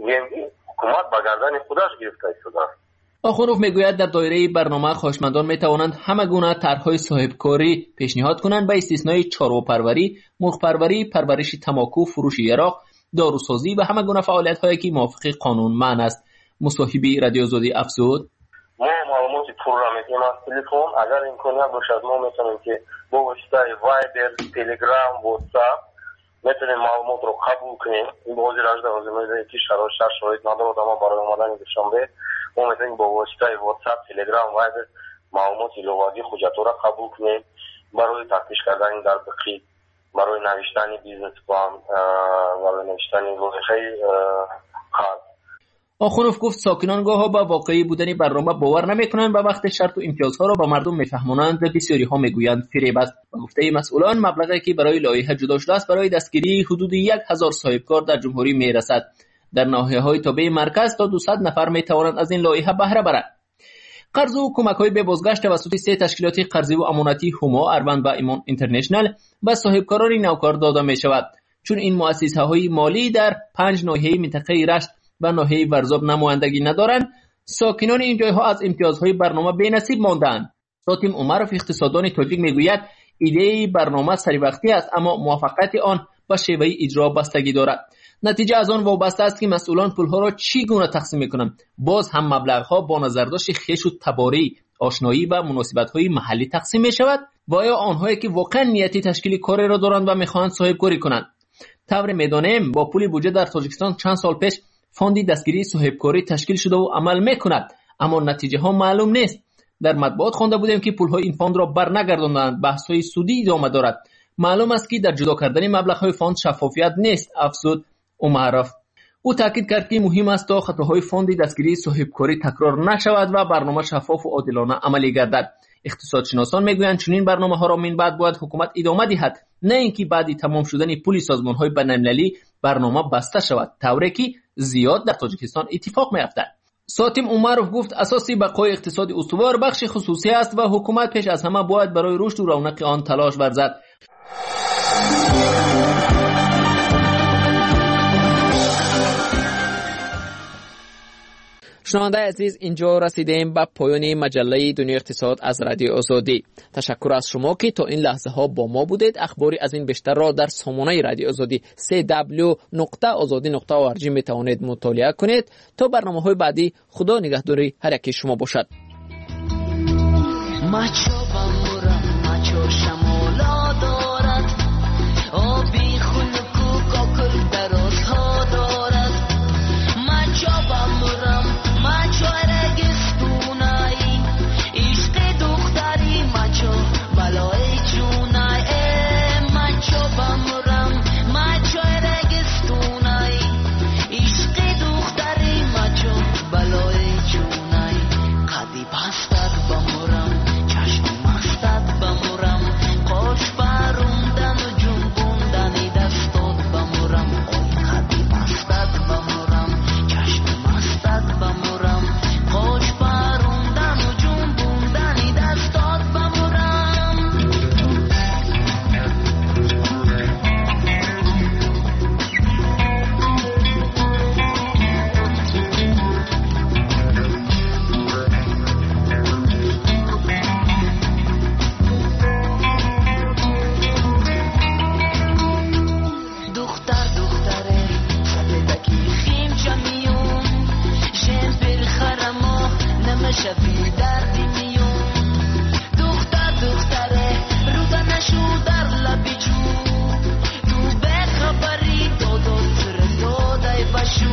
S14: حکومت با گردن خودش گرفته شده.
S5: آخونوف میگوید در دایره برنامه خواهشمندان میتوانند همه گونه طرح‌های صاحبکاری پیشنهاد کنند با استثنای چارواپروری، مرغ‌پروری، پرورش تماکو، فروش یراق، داروسازی و همه گونه فعالیت‌هایی که موافق قانون منع است. مصاحبه رادیو آزادی افزود
S14: ما معلومات پول را میدیم از تلفن اگر امکانیت باشد ما میتونیم که با واسطه وایبر، تلگرام، واتساپ میتونیم معلومات رو قبول کنیم. این با وجود از لازمه که شرایط نداره ما برای اومدن دوشنبه ما میتونیم با واسطه واتساپ، تلگرام، وایبر معلومات لغوی حجت را قبول کنیم برای تفتیش کردن در بقیه، برای نوشتن بیزنس پلان، برای نوشتن لایحه قرض.
S5: آخونوف گفت ساکنان گاه‌ها با واقعی بودن برنامه باور نمی‌کنند و وقت شرط و امتیازها را به مردم می‌فهمانند بسیاری ها می‌گویند فریب است. و گفته مسئولان مبلغی که برای لایحه جدا شده است برای دستگیری حدود 1,000 صاحبکار در جمهوری میرسد. در ناحیه‌های تابع مرکز تا 200 نفر می‌توانند از این لایحه بهره برند. قرض و کمک‌های به بازگشت توسط 3 تشکیلات قرضی و امانتی هما، اروند و ایمان اینترنشنال به صاحبکاران نوکار داده می‌شود. چون این مؤسسه‌های مالی در 5 ناحیه منطقه رشت و ناحیه ورزاب نمایندگی ندارند، ساکنان این جایها از امتیازهای برنامه بی‌نصیب ماندند. ساتیم عمرف اقتصاددان تاجیک میگوید ایده برنامه سریوقتی است اما موفقیت آن به شیوه اجرا بستگی دارد. نتیجه از آن وابسته است که مسئولان پولها را چگونه تقسیم میکنند. باز هم مبلغها با نظرداشت خویش و تباری، آشنایی و مناسبت‌های محلی تقسیم میشود و یا آنهایی که واقعا نیتی تشکیل کاری را دارند و میخواهند صاحبکاری کنند. طور میدانیم با پول بودجه در تاجیکستان چند سال پیش فوندی دستگیری صاحبکاری تشکیل شده و عمل میکند اما نتیجه ها معلوم نیست. در مطبوعات خوانده بودیم که پولهای این فوند را برنگرداندند. بحث‌های سودی ادامه دارد. معلوم است که در جدا کردن مبلغ‌های فوند شفافیت نیست، افزود عمرف. او تاکید کرد که مهم است تا خطاهای فوند دستگیری صاحبکاری تکرار نشود و برنامه شفاف و عادلانه عملی گردد. اقتصادشناسان میگویند چنین برنامه‌ها را من بعد باید حکومت ادامه دهد، نه اینکه بعد تمام شدن پول سازمان‌های بین‌المللی برنامه بسته شود، طوری که زیاد در تاجیکستان اتفاق می‌افتد. ساتیم عمرف گفت اساسی بقای اقتصاد استوار بخش خصوصی است و حکومت پیش از همه باید برای رشد و رونق آن تلاش ورزد. شنونده عزیز، اینجا رسیدیم به پایان مجله دنیای اقتصاد از رادیو آزادی. تشکر از شما که تا این لحظه ها با ما بودید. اخباری از این بیشتر را در سامانه رادیو آزادی www.azadi.org می توانید مطالعه کنید. تا برنامه‌های بعدی، خدا نگهداری هر یکی شما باشد.
S17: شفی دردی میون دختره رودا نشو در لبی جو تو به خبری دودو تر دودای بشو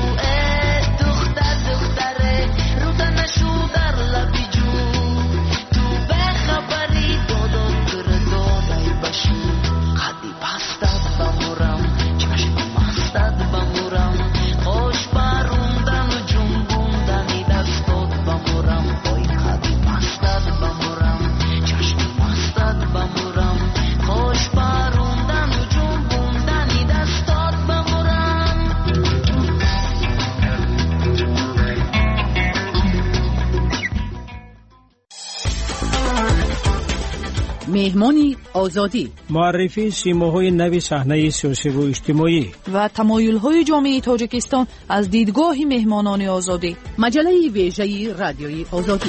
S17: دختره رودا نشو در لبی جو تو به خبری دودو تر دودای بشو قدی بستد بمورم چشم مستد بمورم خوش باروندن و جنبوندنی دستات بمورم اوی قدی بستد بمورم چشم مستد بمورم خوش باروندن و جنبوندنی دستات بمورم.
S18: مهمانی آزادی،
S19: معرفی سیماهای نوی صحنه سیاسی و اجتماعی
S7: و تمایل‌های جامعه تاجیکستان از دیدگاه مهمانان آزادی.
S18: مجله ویژه رادیوی آزادی.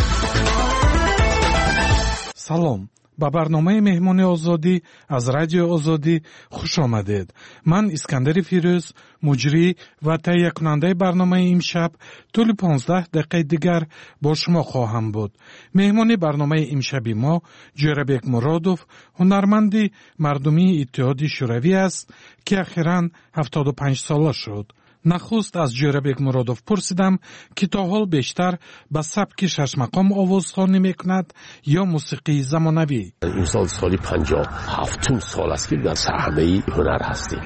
S20: سلام، با برنامه مهمان آزادی از رادیو آزادی خوش آمدید. من اسکندر فیروز، مجری و تهیه کننده برنامه امشب طول 15 دقیقه دیگر با شما خواهم بود. مهمان برنامه امشبی ما جورابک مرادوف، هنرمندی مردمی اتحاد شوروی است که اخیراً 75 ساله شد. نخست از جورابک مرادوف پرسیدم که تا حال بیشتر به سبک شش مقام آوازخوانی میکند یا موسیقی زمانوی.
S21: این سالی 57 سال است که در صحنه هنر هستیم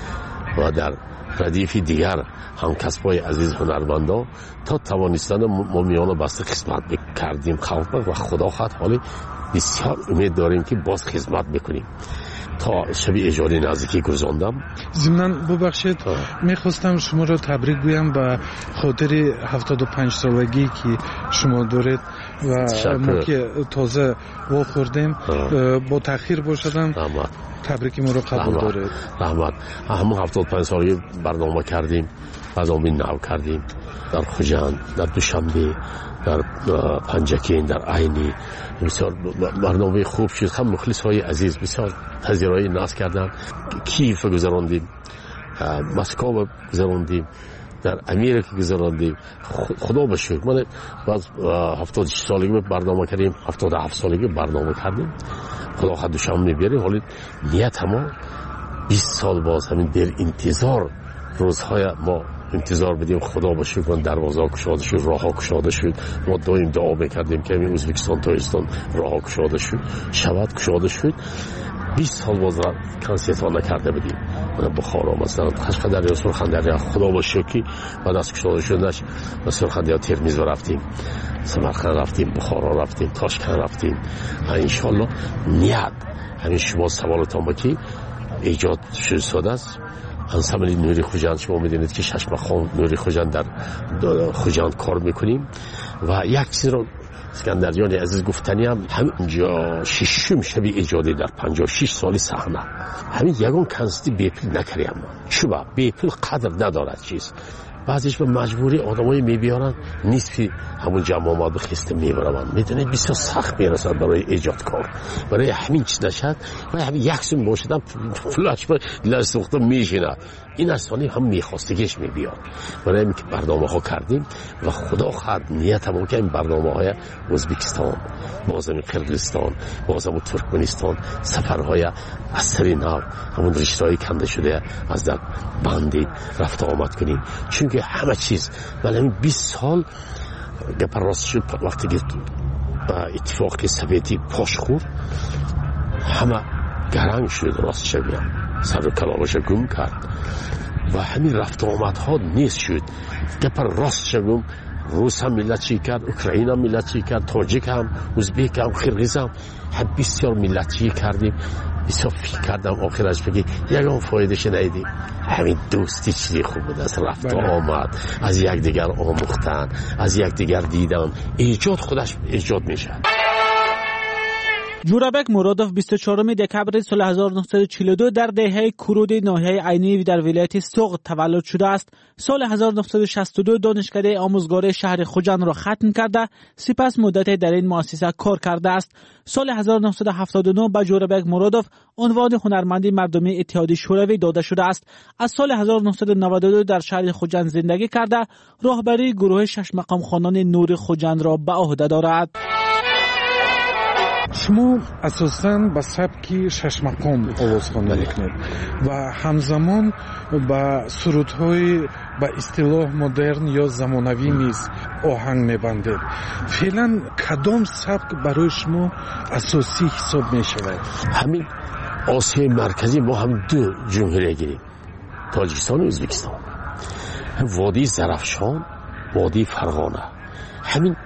S21: و در ردیف دیگر هم کسبای عزیز هنرمندان تا توانستن ما میان بسته خدمت کردیم و خدا خواهد حالی بسیار امید داریم که باز خدمت بکنیم. تا شب اجاره نزدیکی گذراندم.
S20: ضمناً ببخشید میخواستم شما را تبریک گویم به خاطر 75 سالگی که شما دارید و ما که تازه واخوردیم با تأخیر باشدم تبریک ما را قبول دارید.
S21: رحمت. همون 75 سالگی برنامه کردیم، برنامه نو کردیم در خوجند، در دوشنبه، در پنجکین، در عینی. بسیار برنامه خوب شد. هم مخلص های عزیز بسیار تذیرهای ناز کردن. کیف گذراندیم، مسکو گذراندیم، در امریکا گذراندیم. خدا بشکر من باز 76 سالگی برنامه کردیم، 77 سالگی برنامه کردیم. خدا خود دوشنبه میبریم. حالی نیت ما 20 سال باز همین در انتظار روزهای ما انتظار بدیم. خدا بشکر دروازه گشاده شد، راه گشاده شد. ما دائم دعا میکردیم که همین ازبکستان تاجیکستان راه گشاده شد، شود گشاده شد. 20 سال باز کنسرت ها نکرده بدیم. من بخارا مثلا قشقدریا، سرخندریا، خدا بشکر بعد از گشاده شدنش به سرخندریا ترمیز رفتیم، سمرقند رفتیم، بخارا رفتیم، تاشکند رفتیم. ان شاء الله نیت همین شما سوالتون باکی ایجاد شده است. انسمبل نوری خوجند شما میدونید که شش مقام نوری خوجند در خوجند کار میکنیم و یک چیز رو اسکندر جان عزیز گفتنی هم همینجا ششم شبی ایجادی در 56 سالی صحنه همین یگان کنستی بیپل نکریم. چوبا بیپل قدر ندارد چیز. بعضیش به مجبوری آدمایی میبیارن نصفی همون جمع آمد به خسته میبرن. میدونید بسیار سخت میرسد برای ایجاد کار. برای همین چیز نشد و همین یک سون باشدن فلاش به لسوخته میشینه. این اصلا هم میخواستگیش میبیاد. برای همین که برنامه ها کردیم و خدا خواهد نیت هم که این برنامه های ازبکستان، بازم قرقیزستان، بازم ترکمنستان، سفرهای اثری نو، همون رشته‌های کنده شده از در بندی رفت آمد کنیم. چون که همه چیز ولی همین 20 سال گپ راست شد. وقتی که اتفاقی سویتی پاش خورد همه گرنگ شد. راست شدیم سر و کلاهش گم کرد و همین رفت آمد ها نیست شد. گپ راست شدیم. روس هم ملت چی کرد، اوکراین هم ملت چی کرد، تاجیک هم، ازبک هم، قرقیز هم بسیار ملت چی کردیم. بسیار فکر کردم آخرش بگی یکان فایدهش ندیدیم. همین دوستی چیزی خوب بود از رفت آمد، از یک دیگر آموختن، از یک دیگر دیدن. ایجاد خودش ایجاد میشه.
S13: جورابک مرادوف 24 دکبر سال 1942 در دهه کرود ناحیه عینی در ولایت سوغد تولد شده است. سال 1962 دانشکده آموزگار شهر خوجند را ختم کرده، سپس مدتی در این مؤسسه کار کرده است. سال 1979 به جورابک مرادوف عنوان هنرمند مردمی اتحادیه شوروی داده شده است. از سال 1992 در شهر خوجند زندگی کرده، راهبری گروه شش مقام خانان نور خوجند را به عهده دارد.
S20: شما اساساً به سبک شش مقام آوازخوانی میکنید و همزمان با سرودهای به اصطلاح مدرن یا زمانوی نیز آهنگ میبندید. فعلا کدام سبک برای شما اساسی حساب میشود؟
S21: همین آسیای مرکزی ما هم دو جمهوری گیریم، تاجیکستان و ازبکستان، وادی زرافشان، وادی فرغانه. همین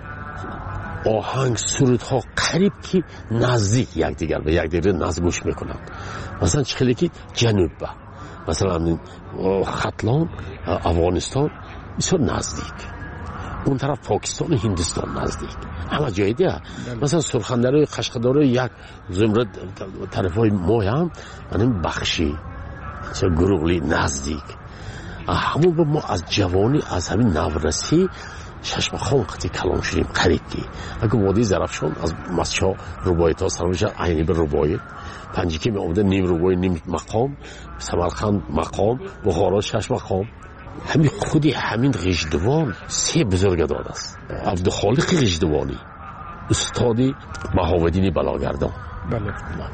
S21: آهنگ سرودها قریب که نزدیک یکدیگر به یکدیگر نزدیک میکنند. مثلا چخیلی که جنوب با مثلا ختلان افغانستان بسیار نزدیک، اون طرف پاکستان و هندوستان نزدیک، همه جای دیگه. مثلا سرخندرای قشقدار یک زمره طرف های ما هم همین بخشی چه گروغلی نزدیک. همون با ما از جوانی از همین نورسی شش مقام قطعی کلام شدیم قریب کی. اگه وادی زرافشان از مسچا رباعیت ها سرمایش عینی به رباعیت، پنجکی می آمده نیم رباعی نیم مقام، سمرقند مقام، بخارا شش مقام. همین خودی همین غیجدوان سه بزرگ داده است. عبدالخالق غیجدوانی، استادی بهاودین بلاگردان،
S20: بله،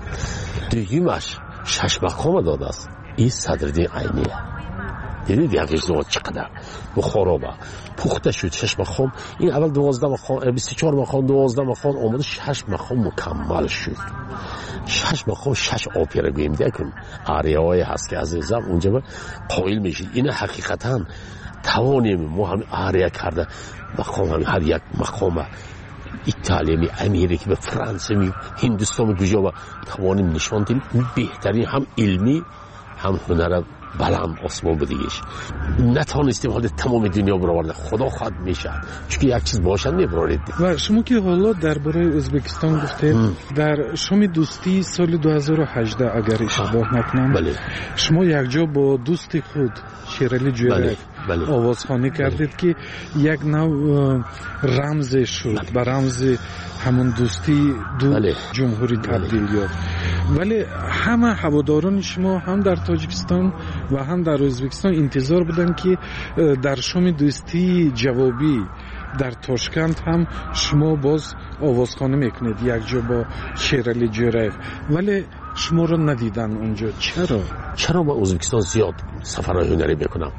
S21: دویمش شش مقام داده است. این صدرالدین عینیه. دیدید یک غیجدوان چقدر بخارا با پخته شد. شش مقام، این اول 12 مقام، 24 مقام، 12 مقام آمده، 6 مقام مکمل شد. 6 مقام 6 آپیره گوییم دیگه آریایی هست که عزیزم اونجا قائل میشید. این حقیقتا توانیم ما هم آریا کرده. مقام هم هر یک مقام ایتالیایی، امریکایی، به فرانسوی، هندوستان گویا و توانیم نشان دهیم بهترین هم علمی هم هنر بلند آسمان بدیگش. نتانستیم حال تمام دنیا برآورده. خدا خواهد میشه چون یک چیز باشد میبرارید.
S20: و شما که حالا درباره ازبکستان گفتید، در شام دوستی سال 2018 اگر اشتباه نکنم،
S21: بله،
S20: شما یک جا با دوست خود شیرالی جویرک
S21: بله،
S20: آوازخوانی کردید که یک نوع رمز شد، به رمز همون دوستی دو جمهوری تبدیل یافت. ولی همه هواداران شما هم در تاجیکستان و هم در ازبکستان انتظار بودن که در شام دوستی جوابی در تاشکند هم شما باز آوازخوانی میکنید یک جا با شیرالی جویرک، ولی شما رو ندیدن اونجا.
S21: چرا با ازبکستان زیاد سفرهای هنری میکنم؟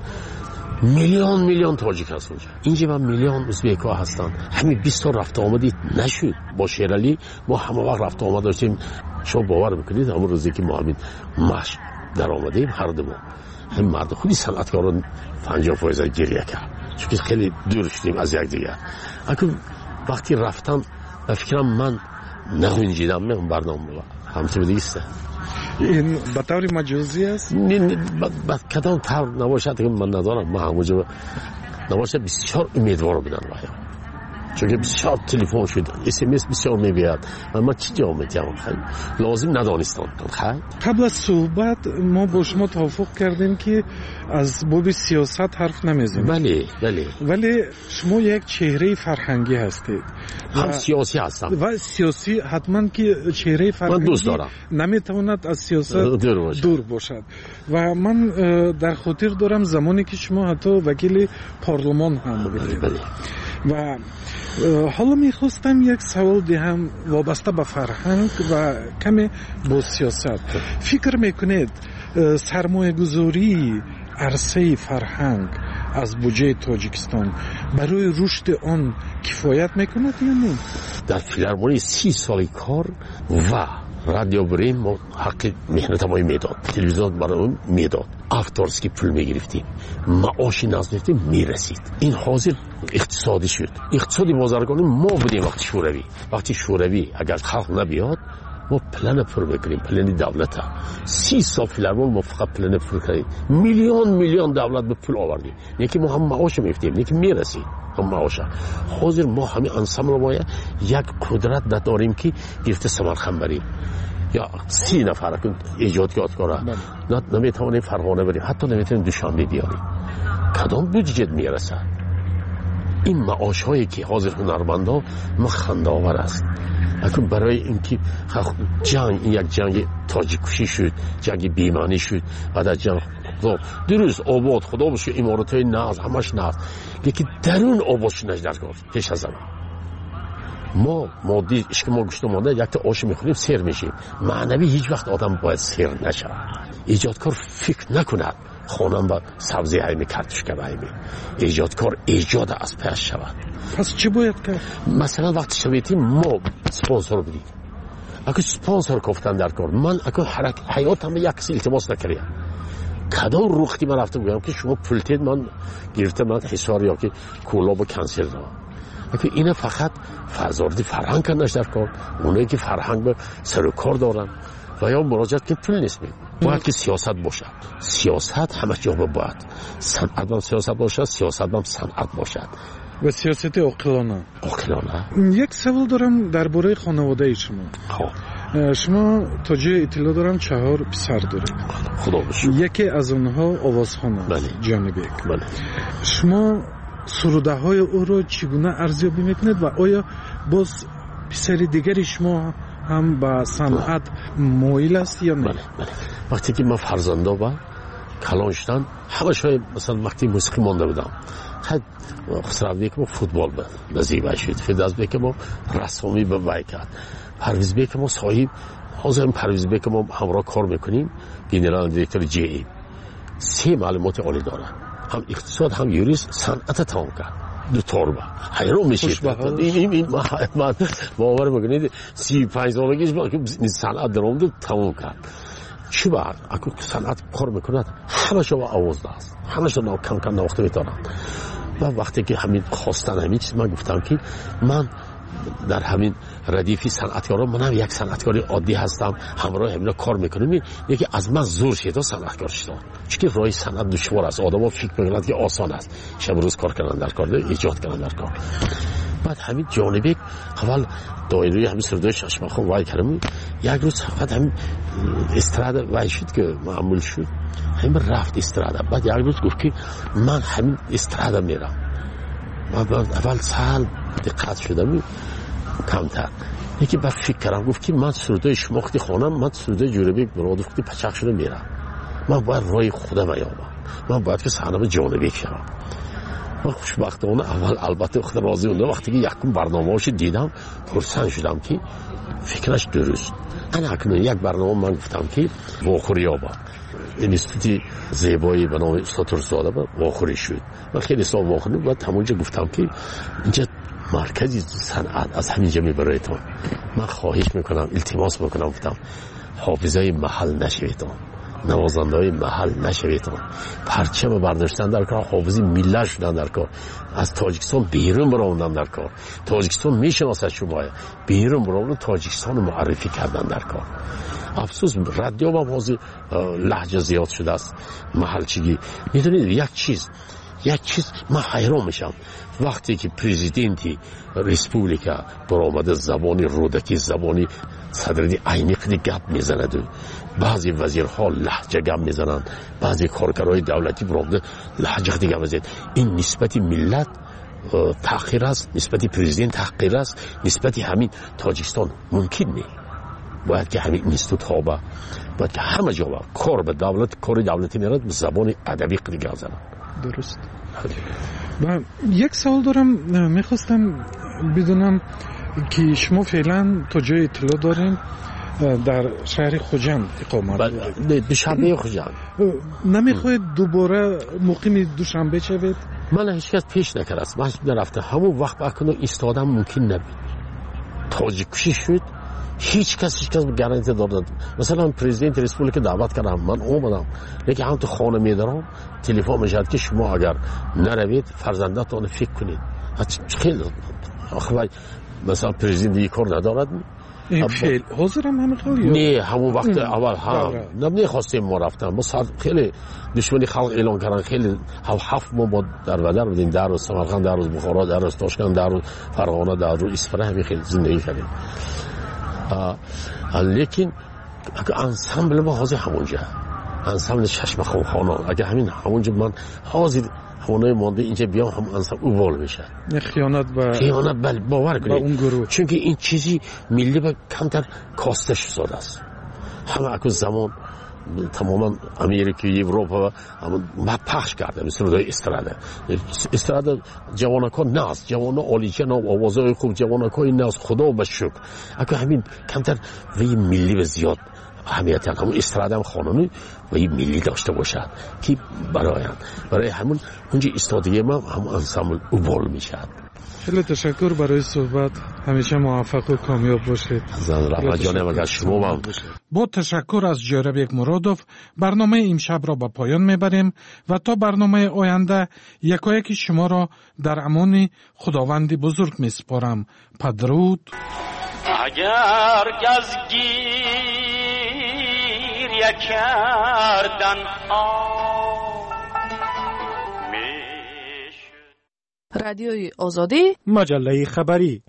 S21: میلیون تاجیک هست اونجا. اینجا با میلیون ازبک ها هستن. همین 20 تا رفت آمدی نشد. با شیرالی ما همه وقت رفت آمد داشتیم. شما باور میکنید همون روزی که ما همین مشت در آمدیم هر دو ما هم مرد خودی صنعتکاران 50% گریه کرد چون خیلی دور شدیم از یک دیگر. اگه وقتی رفتم به فکرم من نگنجیدم من برنامه همچه دیگه
S20: این به طور مجازی است؟
S21: نه کدام طور نباشد که من ندارم. من همونجا نباشد بسیار امیدوار بودن باید چون که بسیار تلفن شد، SMS بسیار میبید و من چی جا میتونم خیلی لازم ندانستم.
S20: قبل از صحبت ما با شما توافق کردیم که از باب سیاست حرف نمیزنیم.
S21: بله
S20: ولی شما یک چهره فرهنگی هستید.
S21: هم سیاسی هستم
S20: و سیاسی حتما که چهره فرهنگی
S21: من دوست دارم
S20: نمیتواند از سیاست دور باشد. و من در خاطر دارم زمانی که شما حتی وکیل پارلمان هم بودید. و حالا میخواستم یک سوال دهم وابسته به فرهنگ و کمی با سیاست. فکر میکنید سرمایه گذاری عرصه فرهنگ از بودجه تاجیکستان برای رشد آن کفایت میکند یا نه؟
S21: در فیلارمونی 30 سال کار و رادیو بریم ما حق مهنت ما میداد، تلویزیون برای میداد، آفتارسکی پول میگرفتیم، معاشی ناز میگرفتیم میرسید. این حاضر اقتصادی شد. اقتصادی بازرگانی ما بودیم وقتی شوروی اگر خلق نبیاد ما پلن پر بکنیم، پلن دولت ها 30 سال فیلارمون ما فقط پلن پر کردیم، میلیون دولت به پول آوردیم. یکی ما هم معاش میگرفتیم یکی میرسید. معاشه. حاضر ما همین انسامبل ما یک قدرت نداریم که گرفته سمرقند بریم یا 30 نفر که ایجادکارا نمیتونیم فرغانه بریم، حتی نمیتونیم دوشنبه بیاریم. کدام بودجه میرسه؟ این معاش هایی که حاضر هنرمندا خنده‌آور است. اکنون برای اینکه جنگ، یک جنگ تاجیکوشی شد، جنگ بیمانی شد، بعد از جنگ درست آباد خدا بشه امارات های ناز همش ناز، یکی درون آباد شد نجدر کرد پیش از زمان. ما مادی اشک ما گوشت مانده یک تا آش میخوریم سیر میشیم، معنوی هیچ وقت آدم باید سیر نشه. ایجادکار فکر نکند خانم با سبزی هایمی کارتوشک هایمی، ایجادکار ایجاد از پیش شود.
S20: پس چی باید کرد؟
S21: مثلا وقتی شویدیم ما سپانسر بدیم، اگه سپانسر گفتن در کار من اگه حیاتم یک کسی التماس نکردم، کدام روختی من رفتم بگم که شما پولتید من گرفتم من حسار یا که کولاب و کنسر دارم. اگه اینه فقط فرزاردی فرهنگ کردنش در کار، اونایی که فرهنگ به سر و کار دارن و یا مراجعت که پول نیست میگم. باید که سیاست باشه، سیاست همه جا باید، صنعت هم سیاست باشه، سیاست هم صنعت باشد
S20: و سیاست عاقلانه. یک سوال دارم درباره خانواده شما. شما تا جای اطلاع دارم 4 پسر دارید.
S21: خدا بشه.
S20: یکی از اونها آوازخوان است. جانبیک. شما سروده های او رو چگونه ارزیابی میکنید و آیا باز پسر دیگری شما هم به صنعت مایل است یا نه؟
S21: وقتی که من فرزنده با کلان شدن همه شای مثلا وقتی موسیقی مانده بودم خیلی خسرو بیک ما فوتبال به نزیبه شد، فیداز بیک ما رسامی به وای کرد، پرویز بیک ما صاحب حاضر پرویز بیک ما همراه کار میکنیم، گنرال دیرکتور جی ای 3 معلومات عالی دارن، هم اقتصاد هم یوریست، صنعت تمام کرد. دو توربه حیران میشید. این من باور میکنید 35 سالگیش با که صنعت درآمد تمام کرد. چی بعد اگه صنعت کار میکند همه شما آواز داشت، همه شما کم کم نواخته میتونن. و وقتی که همین خواستن همین چیز من گفتم که من در همین ردیفی صنعتکارا منم یک صنعتکاری عادی هستم، همراه همینا کار میکنم. یکی از من زور شد صنعتکار شدم، چون که راه صنعت دشوار است، آدم‌ها فکر میکنند که آسان است، شب روز کار کردن در کار، ایجاد کردن در کار. بعد همین جانبی اول دایره همین سردای ششمخان وای کردم، یک روز فقط همین استراده وای شد که معمول شد، همین رفت استراده. بعد یک روز گفت که من همین استراده میرم. من اول سال دقت شدم کمتر، یکی بعد فکر کردم گفت که من سردای شماختی خانم، من سردای جوربی برادر فکتی پچق شده میرم، من باید رای خودم بیابم، من باید که صحنه جانبی شم. من خوشبختانه اول البته خود راضی بودم، وقتی که یکم برنامه‌اش دیدم پرسان شدم که فکرش درست. انا اکنون یک برنامه من گفتم که واخوری آباد انستیتوت زیبایی به نام استاد ترسزاده با واخوری شد. من خیلی سال واخوری بود، همونجا گفتم که اینجا مرکزی صنعت از همینجا میبرایتون، من خواهش میکنم التماس میکنم گفتم حافظای محل نشویتون، نوازنده‌های محل نشویتون، پرچم برداشتن در کار، حافظی ملت شدن در کار، از تاجیکستان بیرون براندن در کار، تاجیکستان میشناسد شما، بیرون براندن تاجیکستان معرفی کردن در کار. افسوس رادیو با حاضر لهجه زیاد شده است محلچگی. میدونید یک چیز من حیران میشم وقتی که پرزیدنتی ریسپوبلیکا برآمده زبانی رودکی، زبانی صدری عینی قدی گپ میزند، بعضی وزیرها لهجه گپ میزنند، بعضی کارگرای دولتی برآمده لهجه دیگه میزنند. این نسبت ملت تحقیر است، نسبت پرزیدنت تحقیر است، نسبت همین تاجیکستان ممکن نیست. باید که همین اینستیتوت ها باید که همه جا کار به دولت، کار دولتی میرد به زبان ادبی دیگه بزنن.
S20: درست. من یک سوال دارم، میخواستم بدونم که شما فعلا تا جای اطلاع دارین در شهر خوجند اقامت دارید.
S21: دوشنبه خوجند.
S20: نمیخواید دوباره مقیم دوشنبه شوید؟
S21: من هیچ کس پیش نکرد، من نرفته همون وقت بکنم ایستادم ممکن نبود. تاجیکوشی شد، هیچ کس گارانتی داد. مثلا پرزیدنت ریسپوبلیک دعوت کردم، من اومدم، لیکن هم تو خانه میدارم تلفن میشد که شما اگر نروید فرزندتون فکر کنید. خیلی آخه مثلا پرزیدنت یک کار ندارد،
S20: خیلی حاضرم همه خیلی
S21: نه همون وقت اول هم نمیخواستیم ما رفتن با خیلی دشمنی خلق اعلان کردن خیلی 7 ماه با در بدر بودیم در روز سمرقند در روز بخارا در روز تاشکند در روز فرغانه در روز اصفهان همین خیلی زندگی کردیم لیکن اگه انسامبل ما حاضر همونجا انسامبل چشم خانه اگه همین همونجا من حاضر همونای مانده اینجا بیام هم انسامبل اوبال میشه
S20: خیانت
S21: باور
S20: کنید
S21: چون که این چیزی ملی با کمتر کاسته شده است همه اکو زمان تماما امریکا اروپا ما پخش کرده مثل استراده جوانکان ناز جوان عالیچه و آوازهای خوب جوانکای ناز خدا و شکر اگه همین کمتر وی ملی به زیاد اهمیت همون استراده هم خانونی و این ملی داشته باشد که برای همون اونجا استادگی ما هم انسامبل اوبال میشد.
S20: خیلی تشکر برای صحبت همیشه موفق و کامیاب باشید.
S21: رحمت جانم اگر شما هم
S20: با تشکر از جوربک مرادوف برنامه امشب را به پایان میبریم و تا برنامه آینده یکایک شما را در امان خداوند بزرگ میسپارم. پدرود.
S4: اگر گزگیر کردن
S7: رادیوی آزادی
S2: مجله خبری.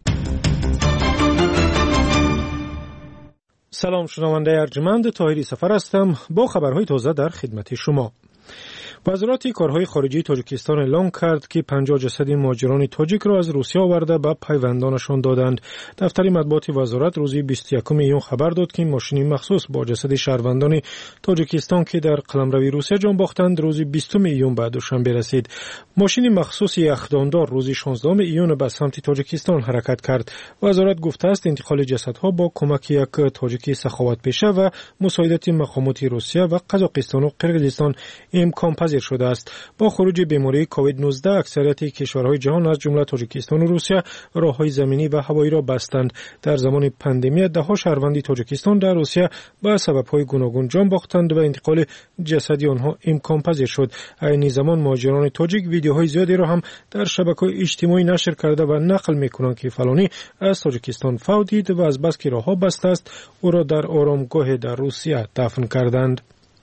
S2: سلام شنونده ارجمند، طاهری سفر هستم با خبرهای تازه در خدمت شما. وزارت کارهای خارجی تاجیکستان اعلام کرد که 50 جسد مهاجران تاجیک را از روسیه آورده به پیوندانشان دادند. دفتر مطبوعات وزارت روز 21 میلیون خبر داد که ماشین مخصوص با جسد شهروندان تاجیکستان که در قلمروی روسیه جان باختند روز 20 میلیون به دوشنبه رسید. ماشین مخصوص یخداندار روز 16 میلیون به سمت تاجیکستان حرکت کرد. وزارت گفته است انتقال جسدها با کمک یک تاجیکی سخاوتپیشه و مساعدت مقامات روسیه و قزاقستان و قرقیزستان امکان پذیر شده است. با خروج بیماری کووید 19 اکثریت کشورهای جهان از جمله تاجیکستان و روسیه راههای زمینی و هوایی را بستند. در زمان پاندمی دهها شهروند تاجیکستان در روسیه به سبب‌های گوناگون جان باختند و انتقال جسد آنها امکان پذیر شد. این زمان مهاجران تاجیک ویدیوهای زیادی را هم در شبکه‌های اجتماعی نشر کرده و نقل می‌کنند که فلانی از تاجیکستان فوت دید و از بس که راهها بسته است او را در آرامگاه در روسیه دفن کردند.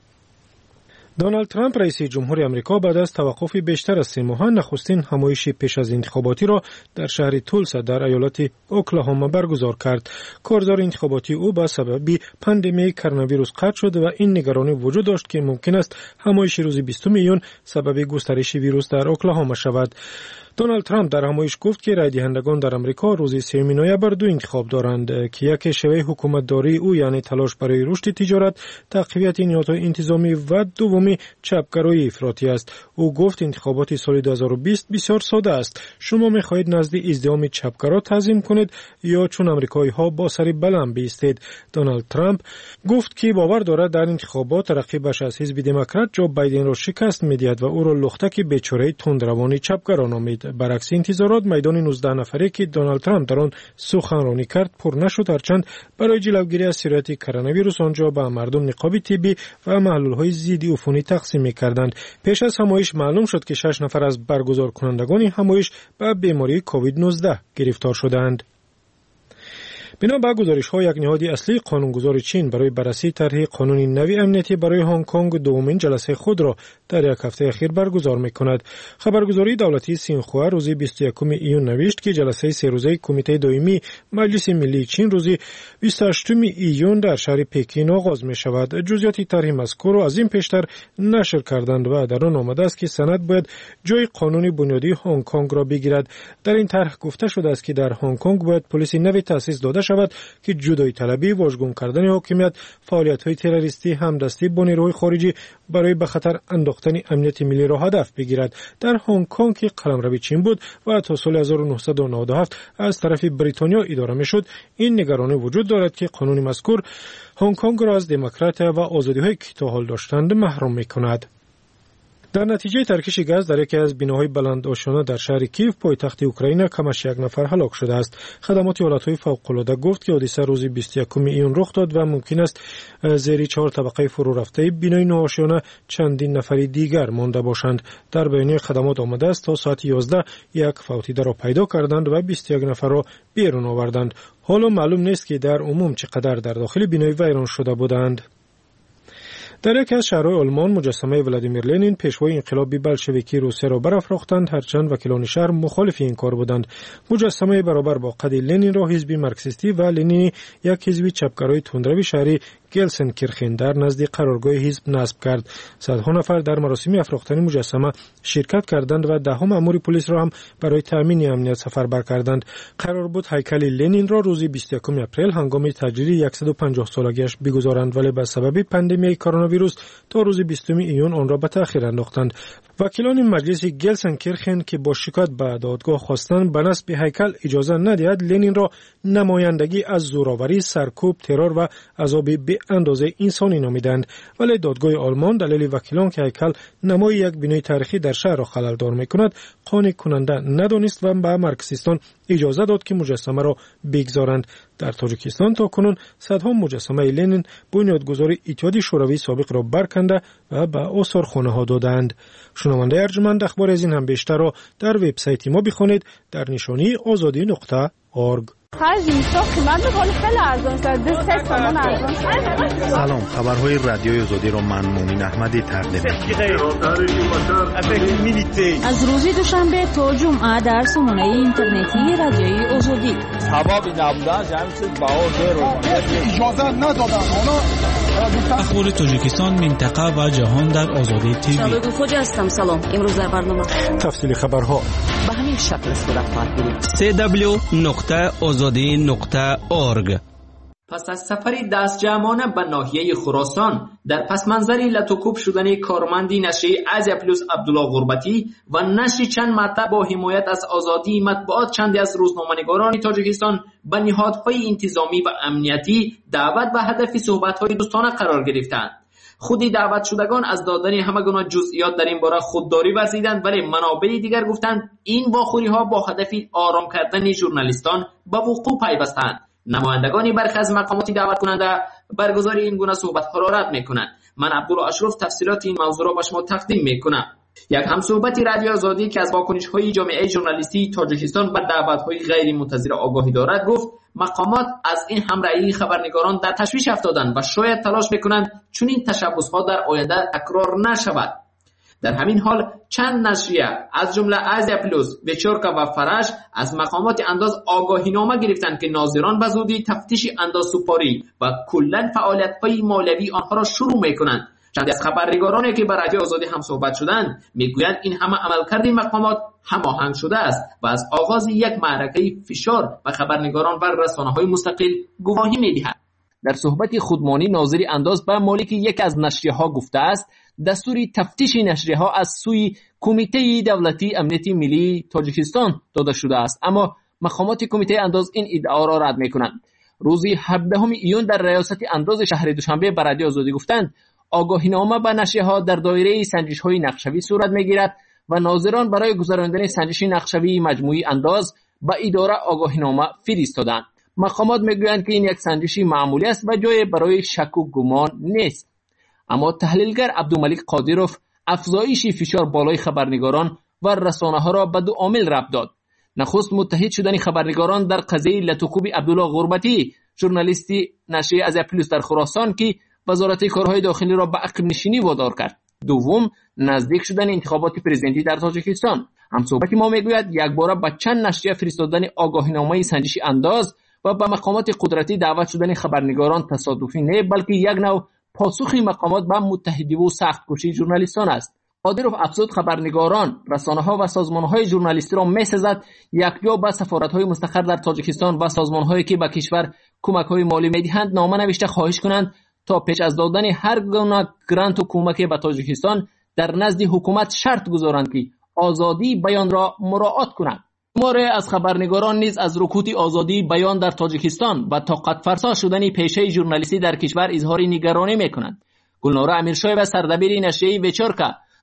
S2: دونالد ترامپ رئیس جمهور آمریکا بعد از توقف بیشتر از 3 ماه نخستین همایش پیش از انتخاباتی را در شهر تولسا در ایالت اوکلاهاما برگزار کرد. کارزار انتخاباتی او به سبب پاندمی کرونا ویروس قطع شد و این نگرانی وجود داشت که ممکن است همایش روز 20 میلیون سبب گسترش ویروس در اوکلاهاما شود. دونالد ترامپ در همایش گفت که رای دهندگان در آمریکا روز 3 نوامبر 2 انتخاب دارند که یک شیوه حکومتداری او یعنی تلاش برای رشد تجارت، تقویت نیازهای انتظامی و دومی چپگرایی افراطی است. او گفت انتخابات سال 2020 بسیار ساده است. شما می‌خواهید نزد ازدحام چپگرا تعظیم کنید یا چون آمریکایی‌ها با سر بلند بایستید. دونالد ترامپ گفت که باور دارد در انتخابات رقیبش از حزب دموکرات جو بایدن را شکست می‌دهد و او را لختک بیچاره تندروان چپگرا نامید. برعکس انتظارات میدان 19 نفره که دونالد ترامپ در آن سخنرانی کرد پر نشد، هرچند برای جلوگیری از سرایت کرونا ویروس آنجا به مردم نقاب طبی و محلول‌های ضد عفونی تقسیم می‌کردند. پیش از همایش معلوم شد که 6 نفر از برگزار کنندگان همایش به بیماری کووید 19 گرفتار شدند. بنا به گزارش‌ها یک نهاد اصلی قانونگذار چین برای بررسی طرح قانون نوی امنیتی برای هنگ کنگ دومین جلسه خود را در یک هفته اخیر برگزار می‌کند. خبرگزاری دولتی سینخوا روز 21 ایون نوشت که جلسه 3 روزه کمیته دائمی مجلس ملی چین روز 28 ایون در شهر پکین آغاز می‌شود. جزئیات طرح مذکور را از این پیشتر نشر کردند و در آن آمده است که سند باید جای قانون بنیادی هنگ کنگ را بگیرد. در این طرح گفته شده است که در هنگ کنگ باید پلیس نوی تأسیس داده شود که جدایی طلبی، واژگون کردن حاکمیت، فعالیت‌های تروریستی، همدستی با نیروهای خارجی برای به خطر انداختن امنیت ملی را هدف بگیرد. در هنگ کنگ که قلمرو چین بود و تا سال 1997 از طرف بریتانیا اداره می‌شد، این نگرانی وجود دارد که قانون مذکور هنگ کنگ را از دموکراسی و آزادی‌هایی که تا حال داشتند محروم می‌کند. در نتیجه ترکش گاز در یکی از بناهای بلند آشانه در شهر کیف پایتخت اوکراین کمش 1 نفر هلاک شده است. خدمات حالتهای فوق‌العاده گفت که حادثه روز 21 ایون رخ داد و ممکن است زیر 4 طبقه فرو رفته بنای نوآشیانه چندین نفری دیگر مانده باشند. در بیانیه خدمات آمده است تا ساعت 11 یک فوتیده را پیدا کردند و 21 نفر را بیرون آوردند. حالا معلوم نیست که در عموم چقدر در داخل بنای ویران شده بودند. در یکی از شهرهای آلمان مجسمه ولادیمیر لنین پیشوای انقلاب بلشویکی روسیه را برافراختند، هرچند وکیلان شهر مخالف این کار بودند. مجسمه برابر با قد لنین را حزب مارکسیستی و لنینی یک حزب چپگرای تندروی شهری گلسنکیرخن در نزد قرارگاه حزب نصب کرد. صدها نفر در مراسم افراختن مجسمه شرکت کردند و ده مأمور پلیس را هم برای تامین امنیت سفربر کردند. قرار بود هیکل لنین را روز 21 اپریل هنگام تجلیل 150 سالگیش بگذارند، ولی به سبب پاندمی کرونا ویروس تا روز 20 ایون آن را به تأخیر انداختند. وکیلان مجلس گلسنکیرخن که با شکایت به دادگاه خواستند به نصب هیکل اجازه ندهد لنین را نمایندگی از زورآوری، سرکوب، ترور و عذاب به اندازه انسانی نامیدند، ولی دادگاه آلمان دلیل وکیلان که هیکل نمای یک بنای تاریخی در شهر را خلل‌دار می‌کند قانع کننده ندانست و به مارکسیستان اجازه داد که مجسمه را بگذارند. در تاجیکستان تا کنون صدها مجسمه لنین بنیادگذار اتحادیه شوروی سابق را برکنده و به آثارخانه‌ها دادند. شنونده ارجمند اخبار از این هم بیشتر را در وبسایت ما بخوانید در نشانی azadi.org.
S1: سلام، خبرهای رادیوی آزادی را من مومن احمدی تقدیم می‌کنم.
S3: از روز دوشنبه تا جمعه در سامانه اینترنتی رادیوی آزادی.
S13: اخبار تاجیکستان، منطقه و جهان در آزادی تیوی.
S3: شباب خوش هستم. سلام. امروز در برنامه
S2: تفصیل خبرها
S18: به همین شکل صورت خواهد گرفت.
S6: www.azadi.org.
S5: پس از سفری دستجمعانه به ناحیه خراسان در پسمنظری لطوکوب شدن کارمندی نشریه ازیا پلوس عبدالله غربتی و نشر چند مطلب با حمایت از آزادی مطبوعات چندی از روزنامه‌نگاران تاجیکستان به نهادهای انتظامی و امنیتی دعوت به هدف صحبت‌های دوستانه قرار گرفتند. خودی دعوت شدگان از دادن همه گونه جزئیات در این باره خودداری ورزیدند، ولی منابع دیگر گفتند این واخوری‌ها با هدف آرام کردن ژورنالیستان به وقوع پیوستند. نمایندگان برخی از مقامات دعوت کننده برگزاری این گونه صحبت‌ها را رد می‌کنند. من عبدالله اشرف تفصیلات این موضوع را به شما تقدیم می‌کنم. یک همصحبت رادیو آزادی که از واکنش‌های جامعه ژورنالیستی تاجیکستان به دعوت‌های غیر منتظره آگاهی دارد گفت مقامات از این همراهی خبرنگاران در تشویش افتادند و شاید تلاش می‌کنند چون این تشبس‌ها در آینده تکرار نشود. در همین حال چند نشریه از جمله ازیا پلوس، ویچورکا و فرش از مقامات انداز آگاهینامه گرفتند که ناظران به زودی تفتیش اندازسپاری و کلاً فعالیت‌های مالیوی آنها را شروع می‌کنند. چند از خبرنگارانی که با رادیو آزادی هم صحبت شدند میگویند این همه عملکرد مقامات هماهنگ شده است و از آغاز یک معرکه فشار و خبرنگاران و رسانه‌های مستقل گواهی می‌دهد. در صحبت خودمانی ناظر انداز به مالک یک از نشریه‌ها گفته است دستوری تفتیش نشریه‌ها از سوی کمیته دولتی امنیت ملی تاجیکستان داده شده است، اما مقامات کمیته انداز این ادعا را رد می‌کنند. روز 17 ایون در ریاست انداز شهر دوشنبه به رادیو آزادی گفتند آگاهینامه به نشریه‌ها در دایره سنجش‌های نقشوی صورت می‌گیرد و ناظران برای گذراندن سنجش نقشوی مجموعی انداز به اداره آگاهینامه فرستادند. مقامات میگویند که این یک سنجش معمولی است و جای برای شک و گمان نیست. اما تحلیلگر عبدالملک قادیروف افزایش فشار بالای خبرنگاران و رسانه‌ها را به دو عامل ربط داد. نخست متحد شدن خبرنگاران در قضیه لطوکوب عبدالله غربتی، ژورنالیستی نشریه ازیا پلوس در خراسان که وزارت کارهای داخلی را به عقب نشینی وادار کرد. دوم، نزدیک شدن انتخابات پرزیدنتی در تاجیکستان. همصحبت ما میگوید یک باره به چند نشریه فرستادن آگاهینامه سنجش انداز و به مقامات قدرتی دعوت شدن خبرنگاران تصادفی نه بلکه یک نوع پاسخ مقامات به متحدی و سخت کوشی ژورنالیستان است. قادیروف افزود خبرنگاران، رسانه‌ها و سازمان‌های ژورنالیستی را می‌سزد یکجا به سفارت‌های مستقر در تاجیکستان و سازمان‌هایی که به کشور کمک‌های مالی می‌دهند نامه نوشته خواهش کنند تا پیش از دادن هر گونه گرانت و کمک به تاجیکستان در نزد حکومت شرط گذارند که آزادی بیان را مراعات کنند. شماره از خبرنگاران نیز از رکود آزادی بیان در تاجیکستان و طاقت فرسا شدن پیشه ژورنالیستی در کشور اظهار نگرانی می‌کنند. گلناره امیرشایب سردبیر نشریه ویچورکا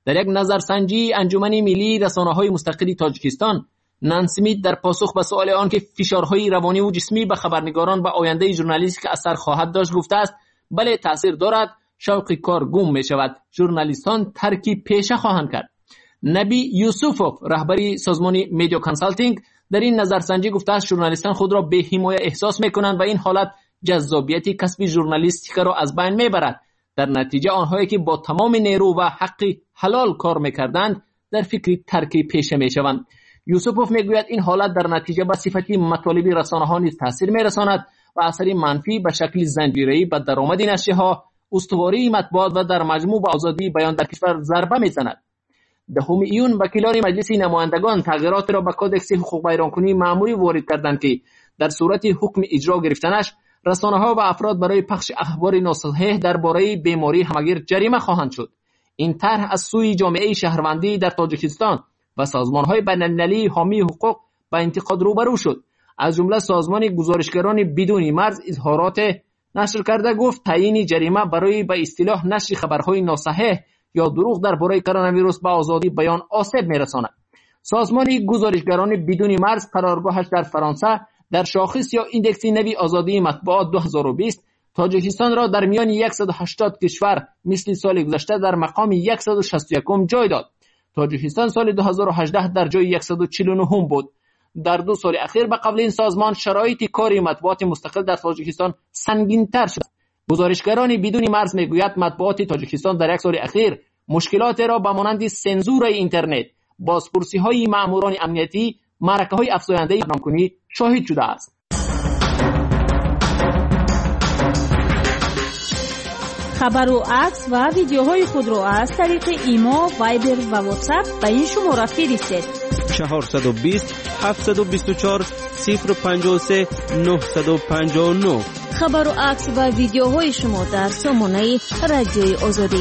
S5: در یک نظرسنجی انجمن ملی رسانه‌های مستقل تاجیکستان، نانسمیت در پاسخ به سوال آن که فشارهای روانی و جسمی به خبرنگاران و آینده ژورنالیستیک اثر خواهد داشت گفته است بله تاثیر دارد، شوق کار گم می شود، ژورنالیستان ترک پیشه خواهند کرد. نبی یوسفوف رهبری سازمان میدیا کانسالتینگ در این نظرسنجی گفته است ژورنالیستان خود را بی حمایت احساس میکنند و این حالت جذابیت کسب ژورنالیستیک را از بین میبرد. در نتیجه آنهایی که با تمام نیرو و حق حلال کار میکردند در فکر ترک پیشه میشوند. یوسفوف میگوید این حالت در نتیجه به صفتی مطالب رسانه‌ها نیز تاثیر میرساند و اثر منفی به شکل زنجیره‌ای به درآمد نشریه‌ها، استواری مطبوعات و در مجموع به آزادی بیان در کشور ضربه میزند. 10 ایون وکیلان مجلس نمایندگان تغییرات را به کودکس حقوق بیانکنی مأموری وارد کردند که در صورت حکم اجرا گرفتنش رسانه‌ها و افراد برای پخش اخبار ناصحیح درباره بیماری همگیر جریمه خواهند شد. این طرح از سوی جامعه شهروندی در تاجیکستان و سازمان‌های بین‌المللی حامی حقوق با انتقاد روبرو شد. از جمله سازمان گزارشگران بدون مرز اظهارات نشر کرده گفت تعیین جریمه برای به اصطلاح نشر خبرهای ناصحیح یا دروغ درباره کرونا ویروس به آزادی بیان آسیب می‌رساند. سازمان گزارشگران بدون مرز قرارگاهش در فرانسه در شاخص یا ایندکس نوی آزادی مطبوعات 2020 تاجیکستان را در میان 180 کشور مثل سال گذشته در مقام 161 جای داد. تاجیکستان سال 2018 در جای 149 بود. در 2 سال اخیر به قبل این سازمان شرایط کاری مطبوعات مستقل در تاجیکستان سنگین‌تر شد. گزارشگران بدون مرز میگوید مطبوعات تاجیکستان در 1 سال اخیر مشکلات را به مانند سنزور اینترنت، بازپرسی‌های ماموران امنیتی، معرکه‌های افزاینده برنامه‌کنی شاهد شده است.
S3: خبر و عکس و ویدیوهای خود را از طریق ایما، وایبر و واتساپ به این شماره فرستید:
S6: 420 724 053 959.
S3: خبر و عکس و ویدیوهای شما در سامانه رادیوی آزادی.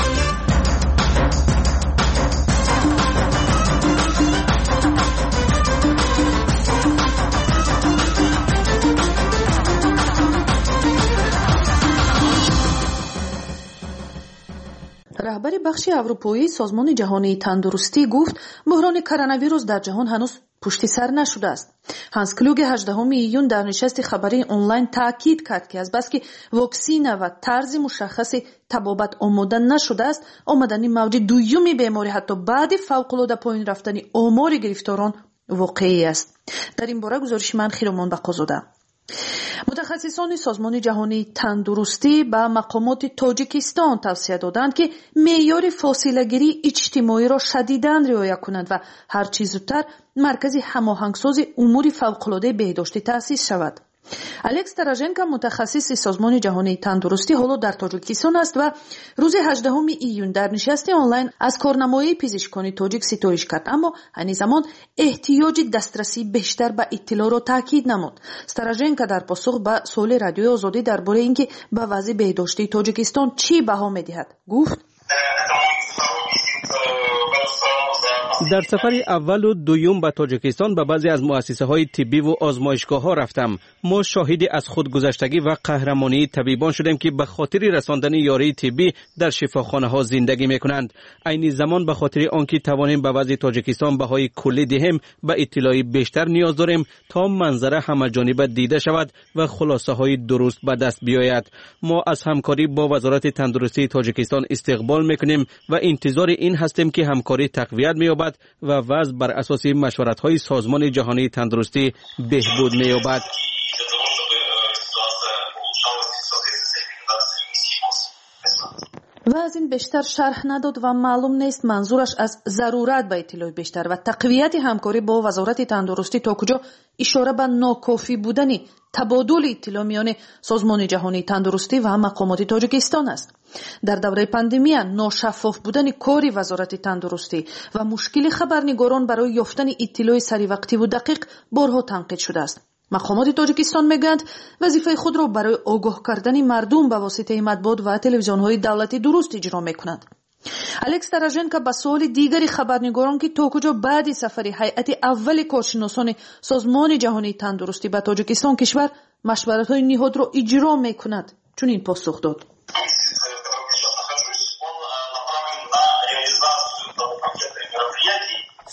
S7: رهبر بخش اروپایی سازمان جهانی تندرستی گفت بحران کرونا ویروس در جهان هنوز پشت سر نشده است. هانس کلوگ 18 ایون در نشست خبری آنلاین تاکید کرد که از بس که واکسن و طرز مشخص تبابت آماده نشده است، آمدن موج دوم بیماری حتی بعد فوق‌العاده پایین رفتن آمار گرفتاران واقعی است. در این باره گزارش من خیرمان بقازاده. متخصصان سازمان جهانی تندرستی به مقامات تاجیکستان توصیه دادند که معیار فاصله گیری اجتماعی را شدیداً رعایت کنند و هر چه زودتر مرکز هماهنگساز امور فوق‌العاده بهداشتی تأسیس شود. الکس تراژنکا متخصص سازمان جهانی تندرستی حالا در تاجیکستان است و روز 18 ایون در نشست آنلاین از کارنمای پزشکان تاجیک ستایش کرد، اما همزمان احتیاج دسترسی بیشتر به اطلاع را تاکید نمود. تراژنکا در پاسخ به سوال رادیوی آزادی درباره اینکه به وضع بهداشتی تاجیکستان چی بها می‌دهد گفت:
S6: در سفر اول و دوم به تاجیکستان به بعضی از مؤسسه‌های طبی و آزمایشگاه‌ها رفتم. ما شاهد از خودگذشتگی و قهرمانی طبیبان شدیم که به خاطر رساندن یاری طبی در شفاخانه‌ها زندگی می‌کنند. عین زمان به خاطر آنکه توانیم به وضع تاجیکستان بهای کلی دهیم به اطلاعی بیشتر نیاز داریم تا منظره همه‌جانبه دیده شود و خلاصه‌های درست به دست بیاید. ما از همکاری با وزارت تندرستی تاجیکستان استقبال می‌کنیم و انتظار این هستیم که همکاری تقویت می‌یابد و وضع بر اساس مشورت‌های سازمان جهانی تندرستی بهبود می‌یابد.
S7: و از این بیشتر شرح نداد و معلوم نیست منظورش از ضرورت به اطلاع بیشتر و تقویت همکاری با وزارت تندرستی تا کجا اشاره به ناکافی بودن تبادل اطلاع میان سازمان جهانی تندرستی و مقامات تاجیکستان است. در دوره پاندمی ناشفاف بودن کاری وزارت تندرستی و مشکل خبرنگاران برای یافتن اطلاع سریع و دقیق بارها تنقید شده است. مقامات تاجیکستان میگویند وظیفه خود را برای آگاه کردن مردم به واسطه مطبوعات و تلویزیون‌های دولتی درست اجرا میکنند. الکس تراژنکا به سوال دیگری خبرنگاران که تا کجا بعد سفر هیئت اول کارشناسان سازمان جهانی تندرستی به تاجیکستان کشور مشورت‌های نهاد را اجرا میکند چنین پاسخ داد: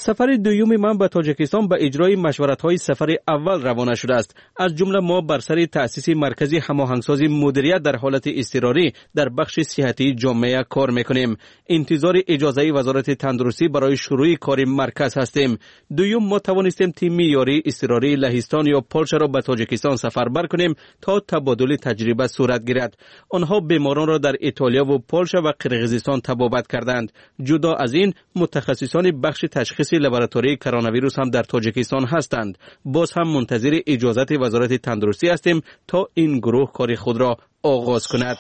S6: سفر دوم من به تاجیکستان به اجرای مشورت‌های سفر اول روانه شده است. از جمله ما بر سر تأسیس مرکز هماهنگسازی مدیریت در حالت اضطراری در بخش صحتی جامعه کار می‌کنیم. انتظار اجازه وزارت تندرستی برای شروع کار مرکز هستیم. دوم ما توانستیم تیم یاری اضطراری لهستان یا پولش را به تاجیکستان سفربر کنیم تا تبادل تجربه صورت گیرد. آنها بیماران را در ایتالیا و پولش و قرقیزستان تبابت کردند. جدا از این متخصصان بخش تشخیص لابراتوری کرونا ویروس هم در تاجیکستان هستند. باز هم منتظر اجازت وزارت تندرستی هستیم تا این گروه کار خود را آغاز کند.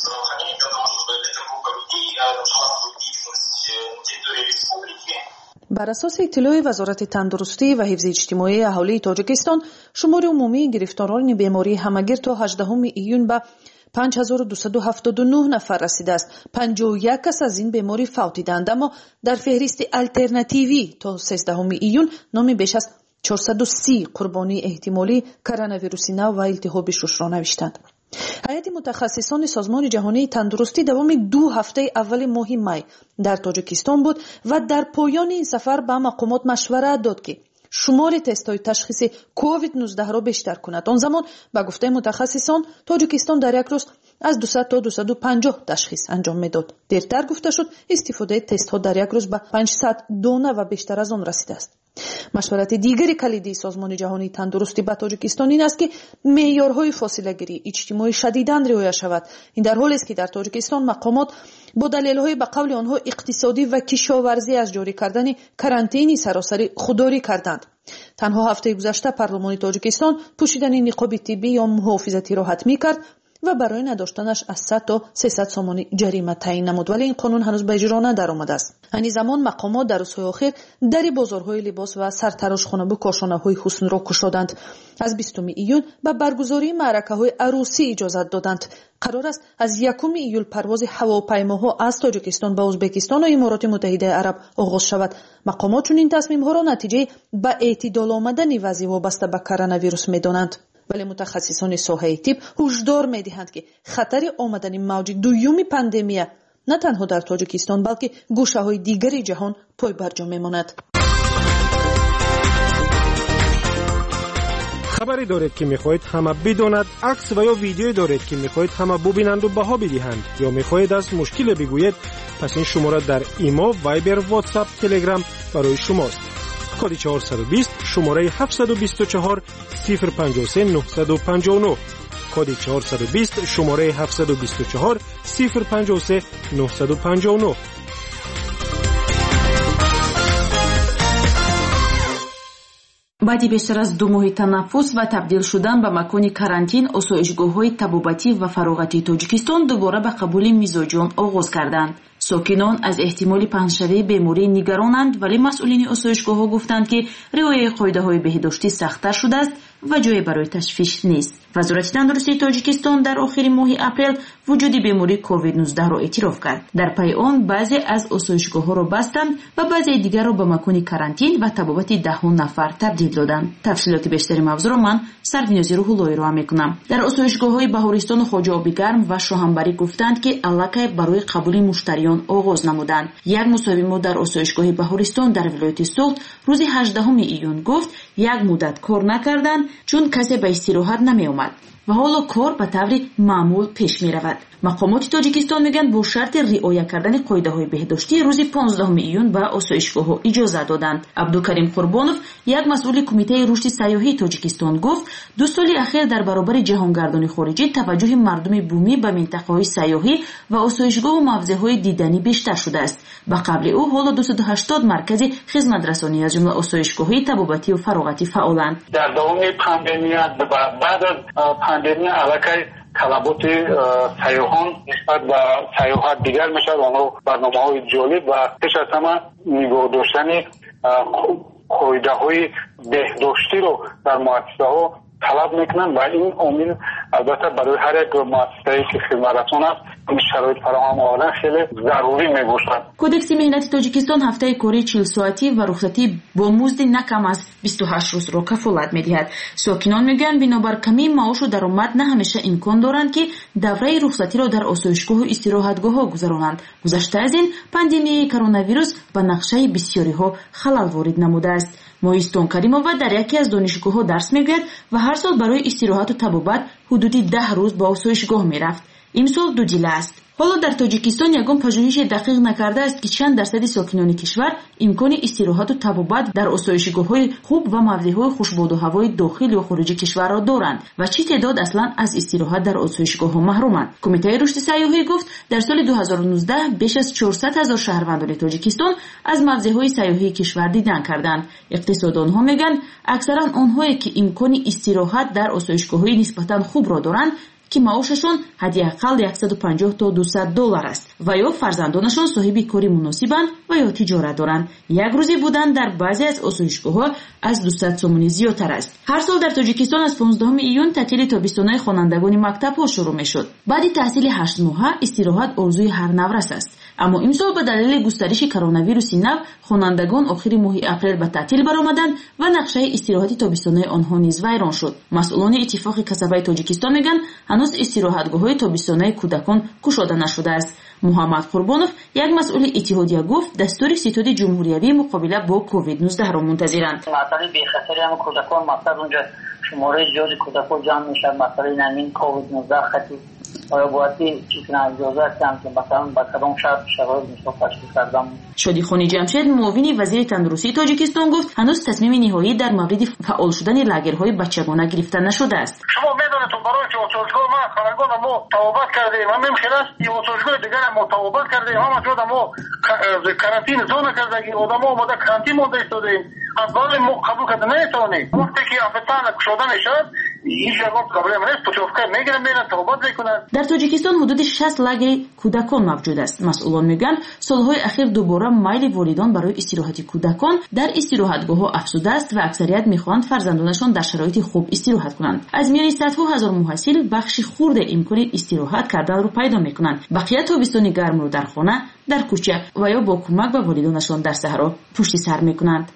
S7: بر اساس اطلاع وزارت تندرستی و حفظ اجتماعی اهالی تاجیکستان، شمار عمومی گرفتاران بیماری همگیر تا 18 ایون به 5279 نفر رسیده است. 51 کس از این بیماری فوتیدند، اما در فهرست الترناتیوی تا 13 ایون نام بیش از 430 قربانی احتمالی کرونا ویروس نو و التهاب شش را نوشتند. هیئت متخصصان سازمان جهانی تندرستی دوام 2 هفته اول ماه می در تاجیکستان بود و در پایان این سفر به مقامات مشورت داد که شمار تست‌های تشخیص کووید 19 را بیشتر کند. آن زمان به گفته متخصصان تاجیکستان در یک روز از 200 تا 250 تشخیص انجام میداد. دیرتر گفته شد استفاده تست‌ها در یک روز به 500 دانه و بیشتر از آن رسیده است. مشورت دیگری کلیدی سازمان جهانی تندرستی با تاجیکستان این است که معیارهای فاصله گیری اجتماعی شدیداً رعایت شود. این در حالی است که در تاجیکستان مقامات با دلایل‌های به قول آنها اقتصادی و کشاورزی از جاری کردن کرانتینی سراسری خودداری کردند. تنها هفته گذشته پارلمان تاجیکستان پوشیدن نقاب طبی یا محافظتی را حتمی کرد و برای نداشتنش از 100 تا 300 سوم جریمه تعیین نمود، ولی این قانون هنوز به اجرا ندرآمده است. همین زمان مقامات در روزهای اخیر در بازارهای لباس و سرتراشخانه و کارخانه‌های حسن را گشودند. از 20 ایون به برگزاری معرکه‌های عروسی اجازه دادند. قرار است از 1 ایول پرواز هواپیماها از تاجیکستان به ازبکستان و امارات متحده عرب آغاز شود. مقامات چون این تصمیم‌ها را نتیجه به اعتدال آمدن وضع وابسته به کرونا ویروس می‌دانند. ولی متخصصان ساحه طب هشدار می‌دهند که خطر آمدن موج دوم پاندمی نه تنها در تاجیکستان بلکه گوشه‌های دیگر جهان پای برجا می‌ماند.
S2: خبری دارید که می‌خواهید همه بداند، عکس و یا ویدیویی دارید که می‌خواهید همه ببینند و بها بدهند، یا می‌خواهید از مشکل بگویید، پس این شماره در ایما، وایبر، واتساپ، تلگرام برای شماست. کد 420 شماره 724 053 959 کد 420 شماره 724 053 959.
S9: баъди бештар аз 2 моҳи танаффус ва табдил шудан ба макони карантин, осоишгоҳҳои табобатӣ ва фароғатии тоҷикистон дубора ба қабули мизоҷон оғоз карданд. сокинон аз эҳтимоли паҳншавии беморӣ нигаронанд, вале масъулини осоишгоҳҳо гуфтанд ки риояи қоидаҳои беҳдоштӣ сахттар шудааст ва ҷое барои ташвиш нест. вазорати тандурустии тоҷикистон дар охири моҳи апрел вуҷуди бемории COVID-19 ро эътироф кард. дар пайи он баъзе аз осоишгоҳҳоро бастанд ва баъзеи дигарро ба макони карантин ва табобати 10 нафар табдил доданд. тафсилоти бештари мавзӯъро ман сарвинози рӯҳуллоҳиро ҳам мекунам. дар осоишгоҳҳои баҳористону хоҷаобигарм ва шоҳанбарӣ гуфтанд ки аллакай барои қабули муштариён оғоз намуданд. як мусовимо дар осоишгоҳи баҳористон дар вилояти Суғд рӯзи 18 июн гуфт як муддат кор накарданд, чун касе ба истироҳат намеомад ва ҳоло кор ба таври маъмул пеш меравад. мақомоти тоҷикистон мегӯянд бо шарти риоя кардани қоидаҳои беҳдоштӣ рӯзи 15 июн ба осоишгоҳҳо иҷоза доданд. абдукарим қурбонов, як масъули кумитаи рушди сайёҳии тоҷикистон гуфт 2 соли ахир дар баробари ҷаҳонгардони хориҷӣ таваҷҷӯҳи мардуми бумӣ ба минтақаҳои сайёҳӣ ва осоишгоҳу мавзеъҳои диданӣ бештар шудааст. ба қабли ӯ ҳоло 280 маркази хизматрасонӣ аз ҷумла осоишгоҳҳои табобатию фароғатӣ фаъоланд.
S14: дар давоми пандемия баъд аз пандемия аллакай талаботи сайёҳон нисбат ба сайёҳат дигар мешавад. онҳо барномаҳои ҷолиб ва пеш аз ҳама нигоҳ доштани қоидаҳои беҳдоштиро дар муассисаҳо талаб мекунанд ва ин омил албатта барои ҳар як муассисае ки хизматрасон аст این شرایط فراهم آوردن خیلی ضروری میگوشند.
S9: کودکس مهنتی تاجیکستان هفته کاری 40 ساعتی و رخصتی با مزد نکم از 28 روز را کفالت میدهد. ساکنان میگن بنابر کمی معاش و درآمد نه همیشه امکان دارند که دوره رخصتی را در آسایشگاه و استراحتگاه ها گذرانند. گذشته از این پاندمیای کرونا ویروس به نقشه بسیاری ها خلل وارد نموده است. ماهیستون کریمова در یکی از دانشگاه ها درس میگوید و هر سال برای استراحت و طبابت حدودی 10 روز با آسایشگاه میرفت. امسال 2 جیله است. حالا در تاجیکستان یگان پژوهش دقیق نکرده است که چند درصد ساکنان کشور امکان استراحت و طبابت در آسایشگاه‌های خوب و موده‌های خوشبود و هوای داخل و خارج کشور را دارند و چه تعداد اصلا از استراحت در آسایشگاه‌ها محرومند. کمیته رشد سیاحی گفت در سال 2019 بیش از 400,000 شهروندان تاجیکستان از موده‌های سیاحی کشور دیدن کردند. اقتصاددان‌ها میگن اکثرا آنهایی که امکان استراحت در آسایشگاه‌های نسبتاً خوب را دارند که معاششون حداقل 150 تا 200 دلار است و یا فرزندانشون صاحب کاری مناسبند و یا تجارت دارند. یک روزی بودن در بعضی از آسایشگاه‌ها از 200 سومونی زیادتر است. هر سال در تاجیکستان از 15 ایون تعطیل تابستانی خوانندگان مکتب‌ها شروع می‌شد. بعد تحصیل 8 ماهه استراحت آرزوی هر نورس است. اما امسال به دلیل گسترش کرونا ویروس نو خوانندگان آخر ماه اپریل به تعطیل برآمدند و نقشه استراحت تابستانی آنها نیز ویران شد. مسئولان اتفاق کسبه تاجیکستان میگن هنوز استراحتگاه‌های تابستانی کودکان گشوده نشده است. محمد قربانов یک مسئول اتحادیه گفت دستور ستاد جمهوریوی مقابله با کووید 19 را منتظرند.
S15: مسئله بی‌خطری هم کودکان مقصد اونجا شماره زیادی کودکان جمع میشن. مسئله نمین کووید 19 خطی آیا باید چیزی اجازه هستم که مثلا با کدام شرایط میشه تشخیص کردم.
S9: شادیخانی جمشید معاون وزیر تندرستی تاجیکستان گفت هنوز تصمیم نهایی در مورد فعال شدن لاگرهای بچگانه گرفته نشده است.
S14: شما میدونید برای که آسایشگاه ما خانگان ما توابت کردیم همین خلاص این آسایشگاه دیگر ما توابت کردیم همه جا ما کارانتین زون کردیم آدم ها اومده کارانتین مونده ایستادیم از بالا ما قبول کرده نمیتونیم وقتی که افتان شدن شد این شغل پروبلم نیست پوچوفکر میگیرن میرن توابت میکنن.
S9: در تاجیکستان حدود 60 لاگر کودکان موجود است. مسئولان میگن سالهای اخیر دوباره میل والدان برای استراحت کودکان در استراحتگاه‌ها افزوده است و اکثریت میخواهند فرزندانشان در شرایط خوب استراحت کنند. از میان صدها هزار محصل بخشی خرد امکان استراحت کردن رو پیدا میکنند. بقیه تابستان گرم رو در خانه، در کوچه و یا با کمک به والدانشان در صحرا پشت سر میکنند.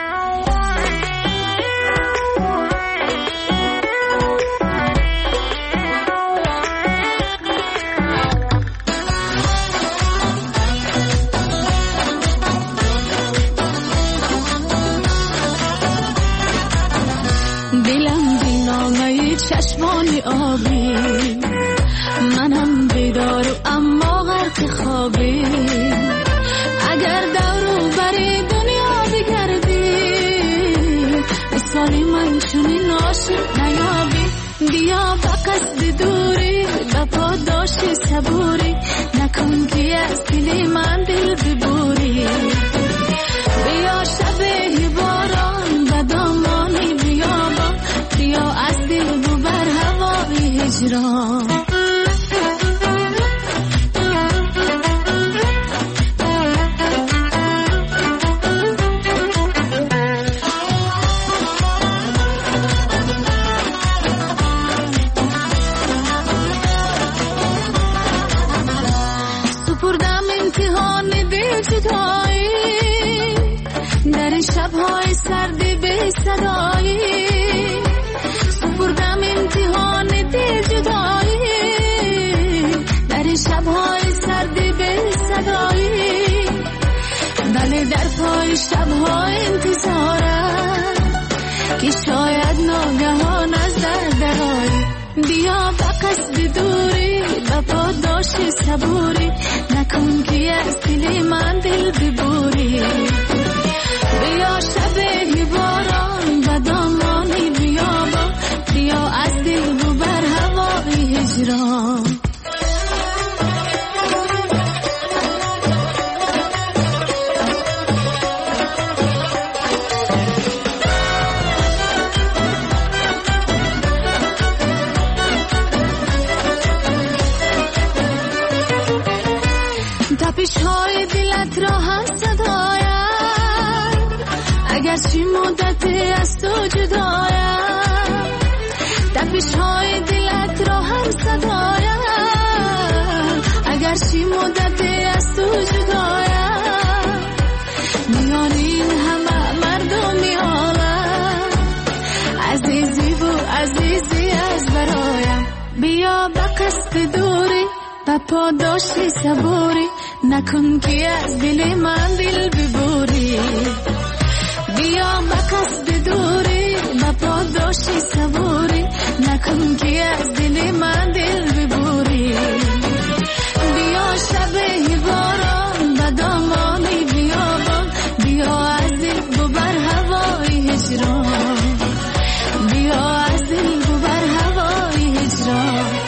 S10: چشمانی آبی منم بیدار اما غرق خوابی اگر دورو بری دنیا بگردی مثالی من چونی ناشد نیابی بیا با قصد دوری با پاداشی صبوری نکن که از دلی من دل ببوری بیا شبه باران و دامانی بیابان بیا از دل ببر هوای هجران سپردم امتحان دل جدایی در شبهای سردی به صدایی سپردم امتحان دل جدایی در شبهای سردی به صدایی بله در پای شبها انتظارم که شاید ناگهان از درآیی بیا با قصد دوری با پاداش صبوری نکن که از دل من دل ببوری بیا شبه باران و دامانی بیابان بیا از دل ببر هوای هجران تپش های دلت را هم صدایم اگر چی مدت از تو جدایم تپش های دلت را هم صدایم عزیزی و عزیزی از برایم بیا به قصد دوری به پاداشی صبوری نکن که از دل من دل ببوری بیا به قصد دوری به پاداشی صبوری نکن که از دل من دل ببوری بیا شب باران به دامانی بیابان بیا از دل ببر هوای هجران بیا از دل ببر هوای هجران.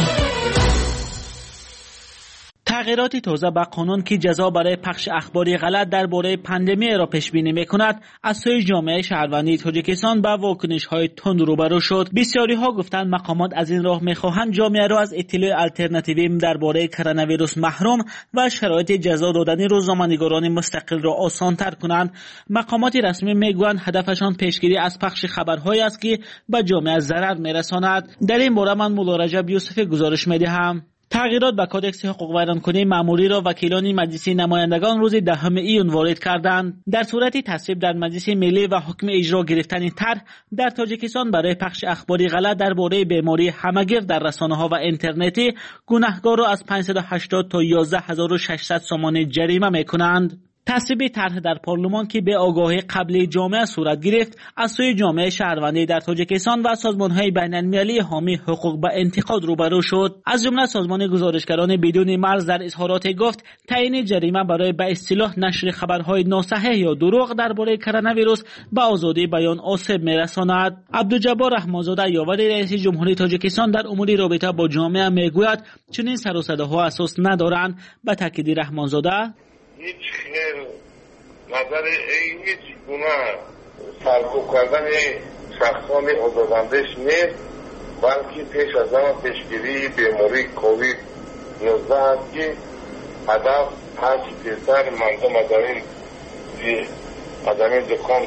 S13: تغییرات تازه به قانون که جزا برای پخش اخباری غلط درباره پاندمی را پیش بینی می‌کند از سوی جامعه شهروندی تاجیکستان با واکنش‌های تند روبرو شد. بسیاری‌ها گفتند مقامات از این راه می‌خواهند جامعه را از اطلاع آلترناتیوی درباره کرونا ویروس محروم و شرایط جزا دادن روزنامه‌نگاران مستقل را آسان‌تر کنند. مقامات رسمی می‌گویند هدفشان پیشگیری از پخش خبرهایی است که به جامعه ضرر می‌رساند. در این باره من مولا رجب یوسفی گزارش می‌دهم. تغییرات به کادکس حقوق ویرانکنی مأموری را وکیلان مجلس نمایندگان روز 10 ایون وارد کردند. در صورت تصویب در مجلس ملی و حکم اجرا گرفتن طرح در تاجیکستان برای پخش اخباری غلط درباره بیماری همه‌گیر در رسانه‌ها و اینترنتی گناهکار را از 580 تا 11600 سومان جریمه می‌کنند. تصویب طرح در پارلمان که به آگاهی قبلی جامعه صورت گرفت از سوی جامعه شهروندی در تاجیکستان و سازمان‌های بین‌المللی حامی حقوق به انتقاد روبرو شد. از جمله سازمان گزارشگران بدون مرز در اظهارات گفت تعیین جریمه برای به اصطلاح نشر خبرهای ناصحیح یا دروغ درباره کرونا ویروس به آزادی بیان آسیب می‌رساند. عبدالجبار رحمانزاده یاور رئیس جمهوری تاجیکستان در امور رابطه با جامعه میگوید چنین سر و صداها اساس ندارند. به تاکید رحمانزاده
S12: هیچ خیر نظر هیچ گونه سرکوب کردن شخصان آزاداندیش نیست، بلکه پیش از آن پیشگیری بیماری کووید 19 است که هدف هر چی پیشتر مردم از این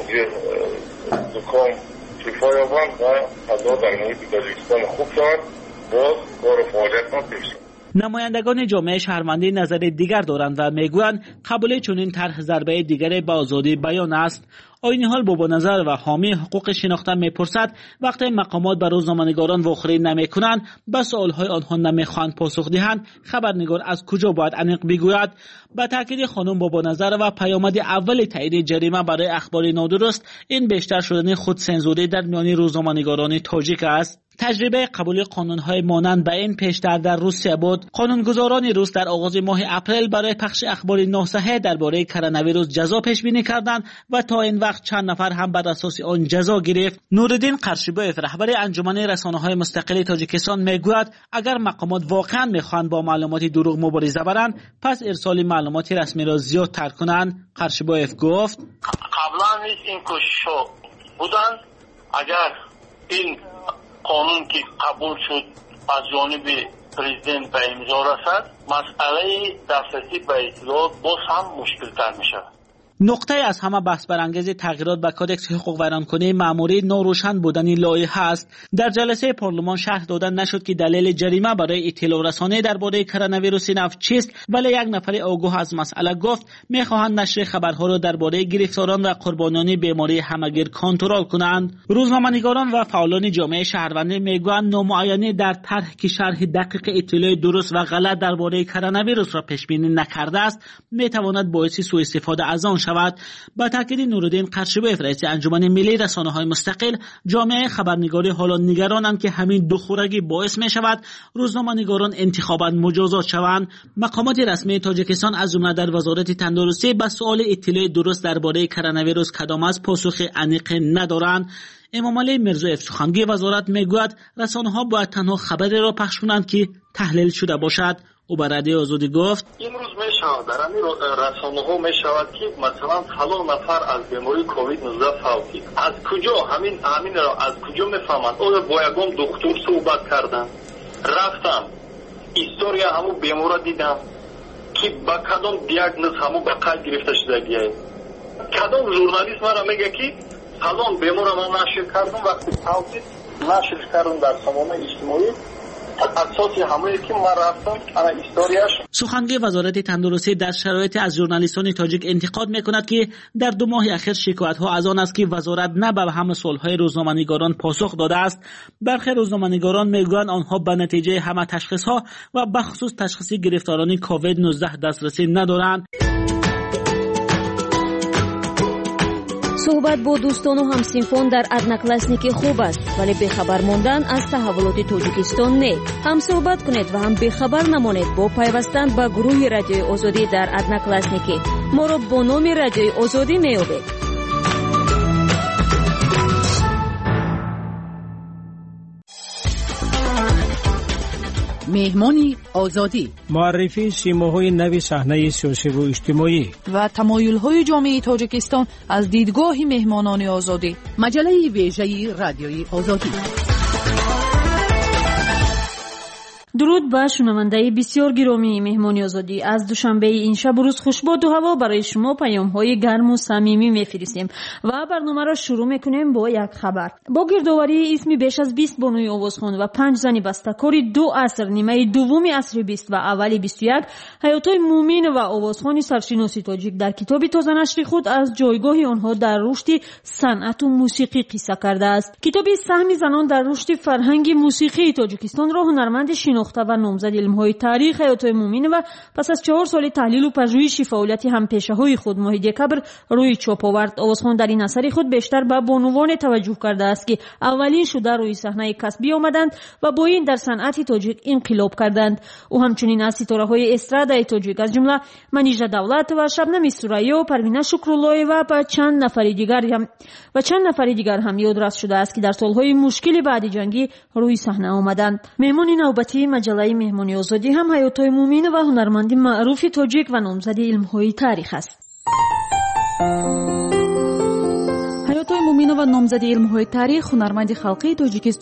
S12: دکان شفا یابند و فضا در محیط تاجیکستان خوب شوند، باز کار فعالیت ما پیش شود.
S13: نمایندگان جامعه شهروندی نظر دیگر دارند و میگویند قبول چنین طرح ضربه دیگر به آزادی بیان است. آیین حال بابا نظر و حامی حقوق شناخته میپرسد وقتی مقامات به روزنامه‌نگاران واخری نمیکنند به سوالهای آنها نمیخواهند پاسخ دهند خبرنگار از کجا باید انیق بگوید؟ به تاکید خانم بابا نظر و پیامد اول تعیین جریمه برای اخبار نادرست این بیشتر شدن خودسانسوری در میان روزنامه‌نگاران تاجیک است. تجربه قبول قانون‌های مانند به این پیشتر در روسیه بود. قانونگذاران روس در آغاز ماه اپریل برای پخش اخبار ناصحیح درباره کرونا ویروس جزا پیش بینی کردند و تا این وقت چند نفر هم بر اساس آن جزا گرفت. نورالدین قرشیبایف رهبر انجمن رسانه‌های مستقل تاجیکستان میگوید اگر مقامات واقعا میخواهند با معلومات دروغ مبارزه برند پس ارسال معلومات رسمی را زیادتر کنند. قرشیبایف گفت
S14: قبلا این کوشش‌ها بودند، اگر این قانون که قبول شد از جانب پرزیدنت به امضا رسد مسئله دسترسی به اطلاعات باز هم مشکل‌تر می‌شود.
S13: نقطه از همه بحث برانگیز تغییرات به کادکس حقوق ویرانکنی مأموری ناروشن بودن لایحه است. در جلسه پارلمان شرح دادن نشد که دلیل جریمه برای اطلاع رسانی درباره کرونا ویروس نو چیست، ولی یک نفر آگاه از مسئله گفت میخواهند نشر خبرها را درباره گرفتاران و قربانیان بیماری همه‌گیر کنترل کنند. روزنامه‌نگاران و فعالان جامعه شهروندی میگویند نامعینی در طرح که شرح دقیق اطلاع درست و غلط درباره کرونا ویروس را پیش بینی نکرده است میتواند باعث سوء استفاده از آن شود. با تاکید نورالدین قرشیبایف رئیس انجمن ملی رسانه‌های مستقل جامعه خبرنگاری حالا نگرانند که همین دخورگی باعث می شود روزنامه‌نگاران انتخاباً مجازات شوند. مقامات رسمی تاجیکستان از جمله در وزارت تندرستی به سوال اطلاع درست درباره کرونا ویروس کدام از پاسخ عمیق ندارند. امامعلی میرزایف سخنگوی وزارت میگوید رسانه‌ها باید تنها خبری را پخش کنند که تحلیل شده باشد. او به رادیو آزادی گفت
S14: امروز میشود در این رسانه‌ها میشود که مثلا فلان نفر از بیماری کووید 19 فوتید. از کجا همین را از کجا میفهمند؟ او با یگان دکتر صحبت کردن، رفتم استوریا همو بیمار دیدم که با کدام دیاگنوز همو به قید گرفته شدگی. کدام ژورنالیست مرا میگه که فلان بیمار ما نشر کردم وقتی فوتید نشر کردم در سامانه اجتماعی اساسی همونی که ما رفتم انا استوریاش.
S13: سخنگوی وزارت تندرستی در شرایط از ژورنالیستان تاجیک انتقاد میکند که در 2 ماه اخیر شکایت‌ها از آن است که وزارت نه به همه سوال‌های روزنامه‌نگاران پاسخ داده است. برخی روزنامه‌نگاران میگویند آنها به نتیجه همه تشخیص‌ها و به خصوص تشخیص گرفتاران کووید 19 دسترسی ندارند.
S3: صحبت با دوستان و همسینفان در одноклассники خوب است، ولی بخبر ماندن از تحولات تاجیکستان نه. هم صحبت کنید و هم بخبر نمانید با پیوستن به گروه رادیوی آزادی در одноклассники. ما را با نام رادیوی آزادی میابید.
S18: مهمانی آزادی،
S19: معرفی سیماهای نوی صحنه سیاسی و اجتماعی
S7: و تمایل‌های جامعه تاجیکستان از دیدگاه مهمانان آزادی.
S18: مجله ویژه رادیوی آزادی.
S11: درود به شنونده بسیار گرامی مهمانی آزادی. از دوشنبه این شب روز خوشباد و هوا برای شما پیام‌های گرم و صمیمی می‌فرستیم و برنامه را شروع می‌کنیم با یک خبر. با گردآوری اسم بیش از 20 بانوی آوازخوان و 5 زن بسته‌کار 2 عصر، نیمه دوم عصر 20 و اول 21، حیات‌های مومین و آوازخوان سرشناسی تاجیک در کتاب تازه نشر خود از جایگاه آنها در رشد صنعت و موسیقی قصه کرده است. کتاب سهم زنان در رشد فرهنگ موسیقی تاجیکستان را هنرمند و نامزد علم‌های تاریخ حیات‌های مومین و پس از 4 سال تحلیل و پژوهش فعالیت همپیشه‌های خود ماه دکبر روی چاپ آورد. آوازخوان در این اثر خود بیشتر به بانوان توجه کرده است که اولین شده روی صحنه کسبی آمدند و با این در صنعت تاجیک انقلاب کردند. او همچنین از ستاره‌های استرادای تاجیک از جمله منیژه دولت و شبنم سورایی، پروینه شکراللهی و چند نفر دیگر هم یادداشت شده است که در سال‌های مشکل بعد جنگی روی صحنه آمدند. مهمان نوبتی مجله مهمانی آزادی هم حیات‌های مومین و هنرمند معروف تاجیک و نامزد علم‌های تاریخ است. حیات‌های مومین و نامزد علم‌های تاریخ هنرمند خلقی تاجیکستان